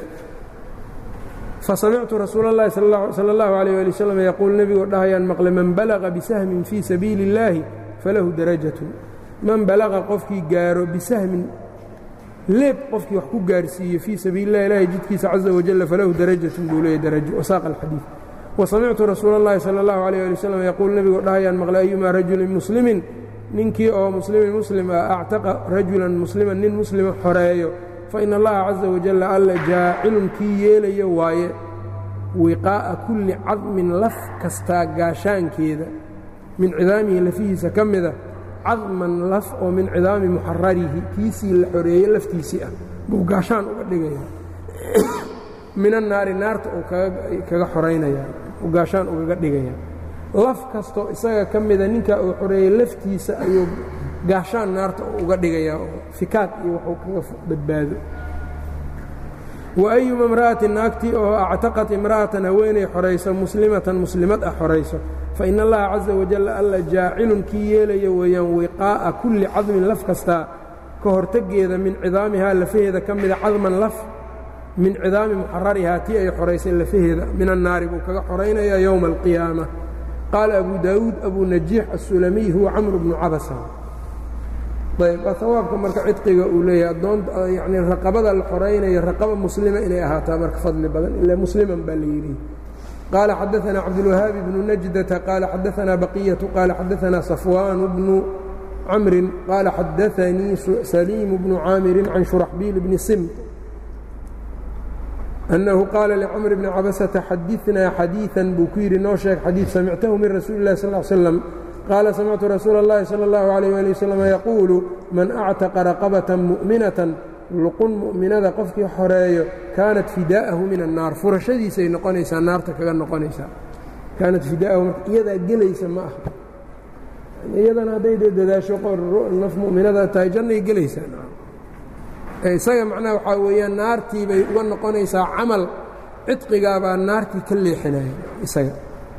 fasamictu rasuula اllahi salى اllahu عalيh ali wasalam yaquul nebigoo dhahayaan maqlay man balaga bisahmin fii sabiili اllaahi falahu darajatun man balaqa qofkii gaaro bisahmin leeb qofkii wax ku gaarsiiyo fii sabiili اllahi ilaahi jidkiisa caza wajalla falahu darajatun buu leeyahy darajo wasaaqa alxadiid wasamictu rasuula اllahi salى اllahu عalيh ali wasalam yaquul nebigoo dhahayaan maqlay ayumaa rajulin muslimin ninkii oo muslimin muslim ah actaqa rajulan musliman nin muslima xoreeyo fa ina allaha caza wajalla alla jaacilun kii yeelayo waaye wiqaa'a kulli cadmin laf kastaa gaashaankeeda min cidaamihi lafihiisa ka mida cadman laf oo min cidaami muxararihi kiisii la xoreeyey laftiisii ah buu gaashaan uga dhigaya min annaari naarta uu kaga xoraynaya uu gaashaan ugaga dhigaya laf kastoo isaga ka mida ninkaa uu xoreeyey laftiisa ayuu gaashaan naarta uga dhigayaa oo fikaad iyo waxuu kaga badbaado wa ayuma imra'atin naagtii oo actaqat imra'atan haweenay xorayso muslimatan muslimad ah xorayso fa ina allaha caza wajalla alla jaacilun kii yeelaya weeyaan wiqaa'a kulli cadmin laf kastaa ka hortegeeda min cidaamihaa lafaheeda ka mida cadman laf min cidaami muxararihaa tii ay xoraysay lafaheeda min annaari buu kaga xoraynayaa yowma alqiyaama qaala abu daawuud abu najiix aلsulamiy huwa camru bnu cabasa ayb hawaabka marka cidqiga uu leeyahay adoonta yani raqabada la xoraynayo raqaba muslima inay ahaataa marka fadli badan ila musliman baa la yidhi qaala xadaanaa cabdulwahaabi bnu najdata qaala xadaanaa baqiyatu qaala xadaanaa safwaan bnu camrin qaala xadaanii saliimu bnu caamirin can shuraxbiil bni simt أنه qاaل لcمر بن cabسةa xadiثnaa xadيiثا buu ku yidhi noo sheeg xadيiث samictahu min rasuuل الlahi صلى اه عليه وسلم qaala samictu rasuula الlahi salى الlaه عليه وaلي وسلم yaquulu man أctaqa رaqabaة muؤminaة luqun muؤminada qofkii xoreeyo kaanat fidaa'ahu min الnaar furashadiisay noqonaysaa naarta kaga noqonaysaa kaanat fidaa'ahu marka iyadaa gelaysa ma aha iyadana hadday dadaasho naf muؤminada tahay jannay gelaysaa isaga macnaha waxaa weeyaan naartii bay uga noqonaysaa camal cidqigaabaa naartii ka leexinaya isaga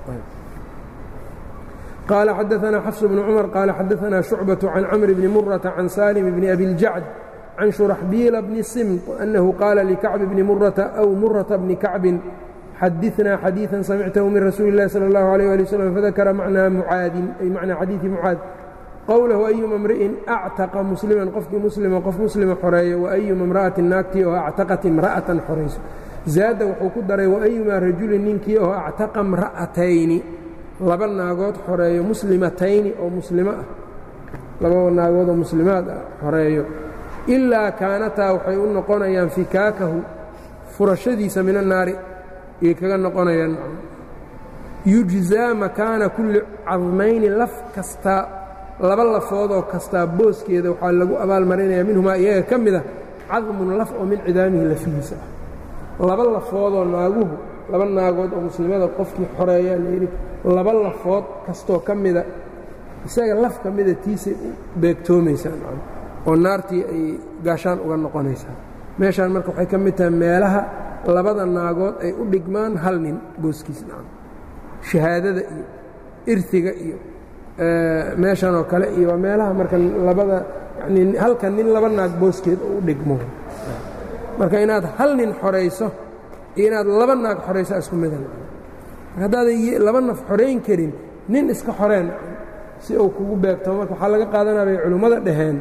qaala xadaanaa xafs bnu cumar qaala xadaanaa shucbaةu can camr bni murata can saalim bni abi اljacd can shuraxbiila bni simt annahu qaala likacbi bni murata aw murata bni kacbin xadiثna xadiiثa samictahu min rasuuli الlahi salى الlaه عalيه alي wsلم fadakara macnaa mucaadin ay macnaa xadiiثi mucaad qowlahu ayuma imri'in actaqa musliman qofkii muslima qof muslima xoreeyo waayuma imra'atin naagtii oo actaqat imra'atan xorayso zaada wuxuu ku daray waayumaa rajulin ninkii oo actaqa imra'atayni laba naagood xoreeyo muslimatayni oo muslimo ah laba naagood oo muslimaad ah xoreeyo ilaa kaanataa waxay u noqonayaan fikaakahu furashadiisa min annaari ayay kaga noqonayaan yujzaa makaana kulli cadmayni laf kastaa laba lafoodoo kastaa booskeeda waxaa lagu abaalmarinayaa minhumaa iyaga ka mida cadmun laf oo min cidaamihi lafihiisa ah laba lafoodoo naaguhu laba naagood oo muslimada qofkii xoreeyaa layidhi laba lafood kastoo ka mida isaga laf ka mida tiisay u beegtoomaysaan oo naartii ay gaashaan uga noqonaysaa meeshaan marka waxay ka mid tahay meelaha labada naagood ay u dhigmaan hal nin booskiis shahaadada iyo irtiga iyo meeshan oo kale iyo waa meelaha marka labada yani halka nin laba naag booskeed oo u dhigmo marka inaad hal nin xorayso iyo inaad laba naag xorayso isku midan haddaad laba naf xorayn karin nin iska xoreen si uu kugu beegto marka waxaa laga qaadanaya bay culimmada dhaheen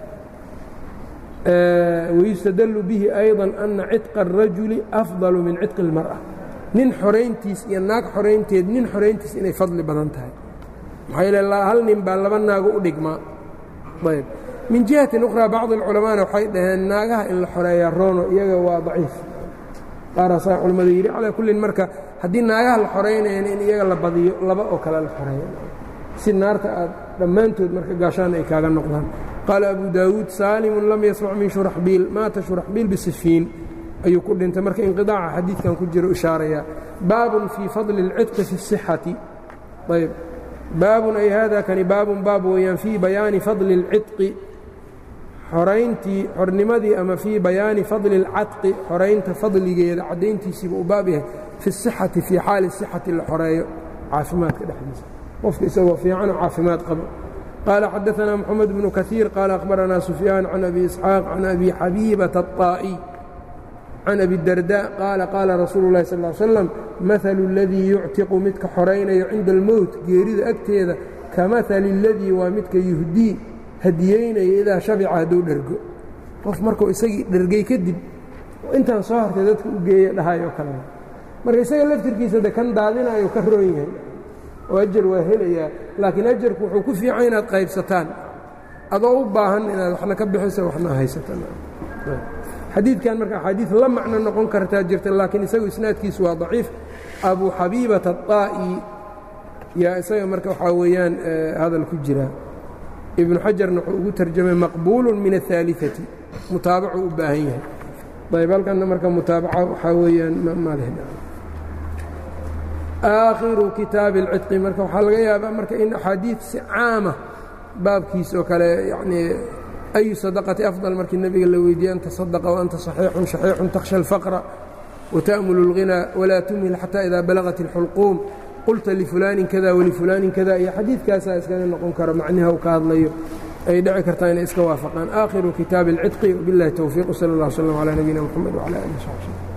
wayustadallu bihi ayضa ana cidqa الrajuli afضalu min cidqi اlmarأa nin xorayntiis iyo naag xoraynteed nin xorayntiis inay fadli badan tahay maxaa yeele hal nin baa laba naago u dhigmaa ayb min jihatin ukhraa bacdi اlculamaana waxay dhaheen naagaha in la xoreeyaa roono iyaga waa daciif qaaraasaa culimmadu yidhi calaa kullin marka haddii naagaha la xoraynayana in iyaga la badiyo laba oo kale la xoreeya si naarta aad dhammaantood marka gaashaan ay kaaga noqdaan qaala abu daawuud saalimun lam yasmac min shuraxbiil maata shuraxbiil bisifiin ayuu ku dhintay marka inqidaaca xadiidkan ku jiro ishaaraya baabun fii fadli اlcidqi fi الصixati ayb baabun ay hada kani baabun baab weeyaan fii bayaani fadli اlcidqi xorayntii xornimadii ama fii bayaani fadli اlcadqi xoraynta fadligeeda caddayntiisiiba uu baab yahay fi الصixati fii xaali الصixati la xoreeyo caafimaadka dhexdiisa qofka isagoo fiicanoo caafimaad qabo qaala xadaثna mxamed bnu kaثiir qaala akhbaranaa sufyaan can abi isxaaq can abi xabiibata الطaa'iy can abi darda qaala qaala rasuulu اlahi sal ا slam mahalu اladii yuctiqu midka xoraynayo cinda اlmowt geerida agteeda kamahali اladii waa midka yuhdii hadiyeynaya idaa shabica hadduu dhergo qof markuu isagii dhergay kadib intaan soo hartay dadka u geeya dhahayoo kale marka isaga laftirkiisa de kan daadinayo ka roon yahay oo ajar waa helayaa laakiin ajarku wuxuu ku fiican inaad qaybsataan adoo u baahan inaad waxna ka bixiso waxna haysataan xadiidkan marka axaadiid la macno noqon kartaa jirta laakiin isagu isnaadkiisu waa daciif abu xabiibata الطaa'i yaa isaga marka waxaa weeyaan hadal ku jira ibnu xajarna wuxuu ugu tarjamay maqbuulu min الثaaliثati mutaabacuu u baahan yahay ayb halkanna marka mutaabaca waxaa weeyaan maleh aakhiru kitaabi اlcidqi marka waxaa laga yaabaa marka in axaadiid si caama baabkiis oo kale yanii ayu sadaqati afضal markii nebiga la weydiiyey an taصadaqa waanta صaxiixun shaxiixun takhsha اlfaqra wata'mulu اlghinaa walaa tumhil xataa idaa balagat اlxulquum qulta lifulaanin kada walifulaanin kada iyo xadiidkaasaa iskaga noqon karo macniha uu ka hadlayo ay dhici kartaa inay iska waafaqaan aakhiru kitaabi اlcidqi wbiاllahi towfiiq wsala اllah wslm calaa nabiyina mxamed wcala alih w saxbi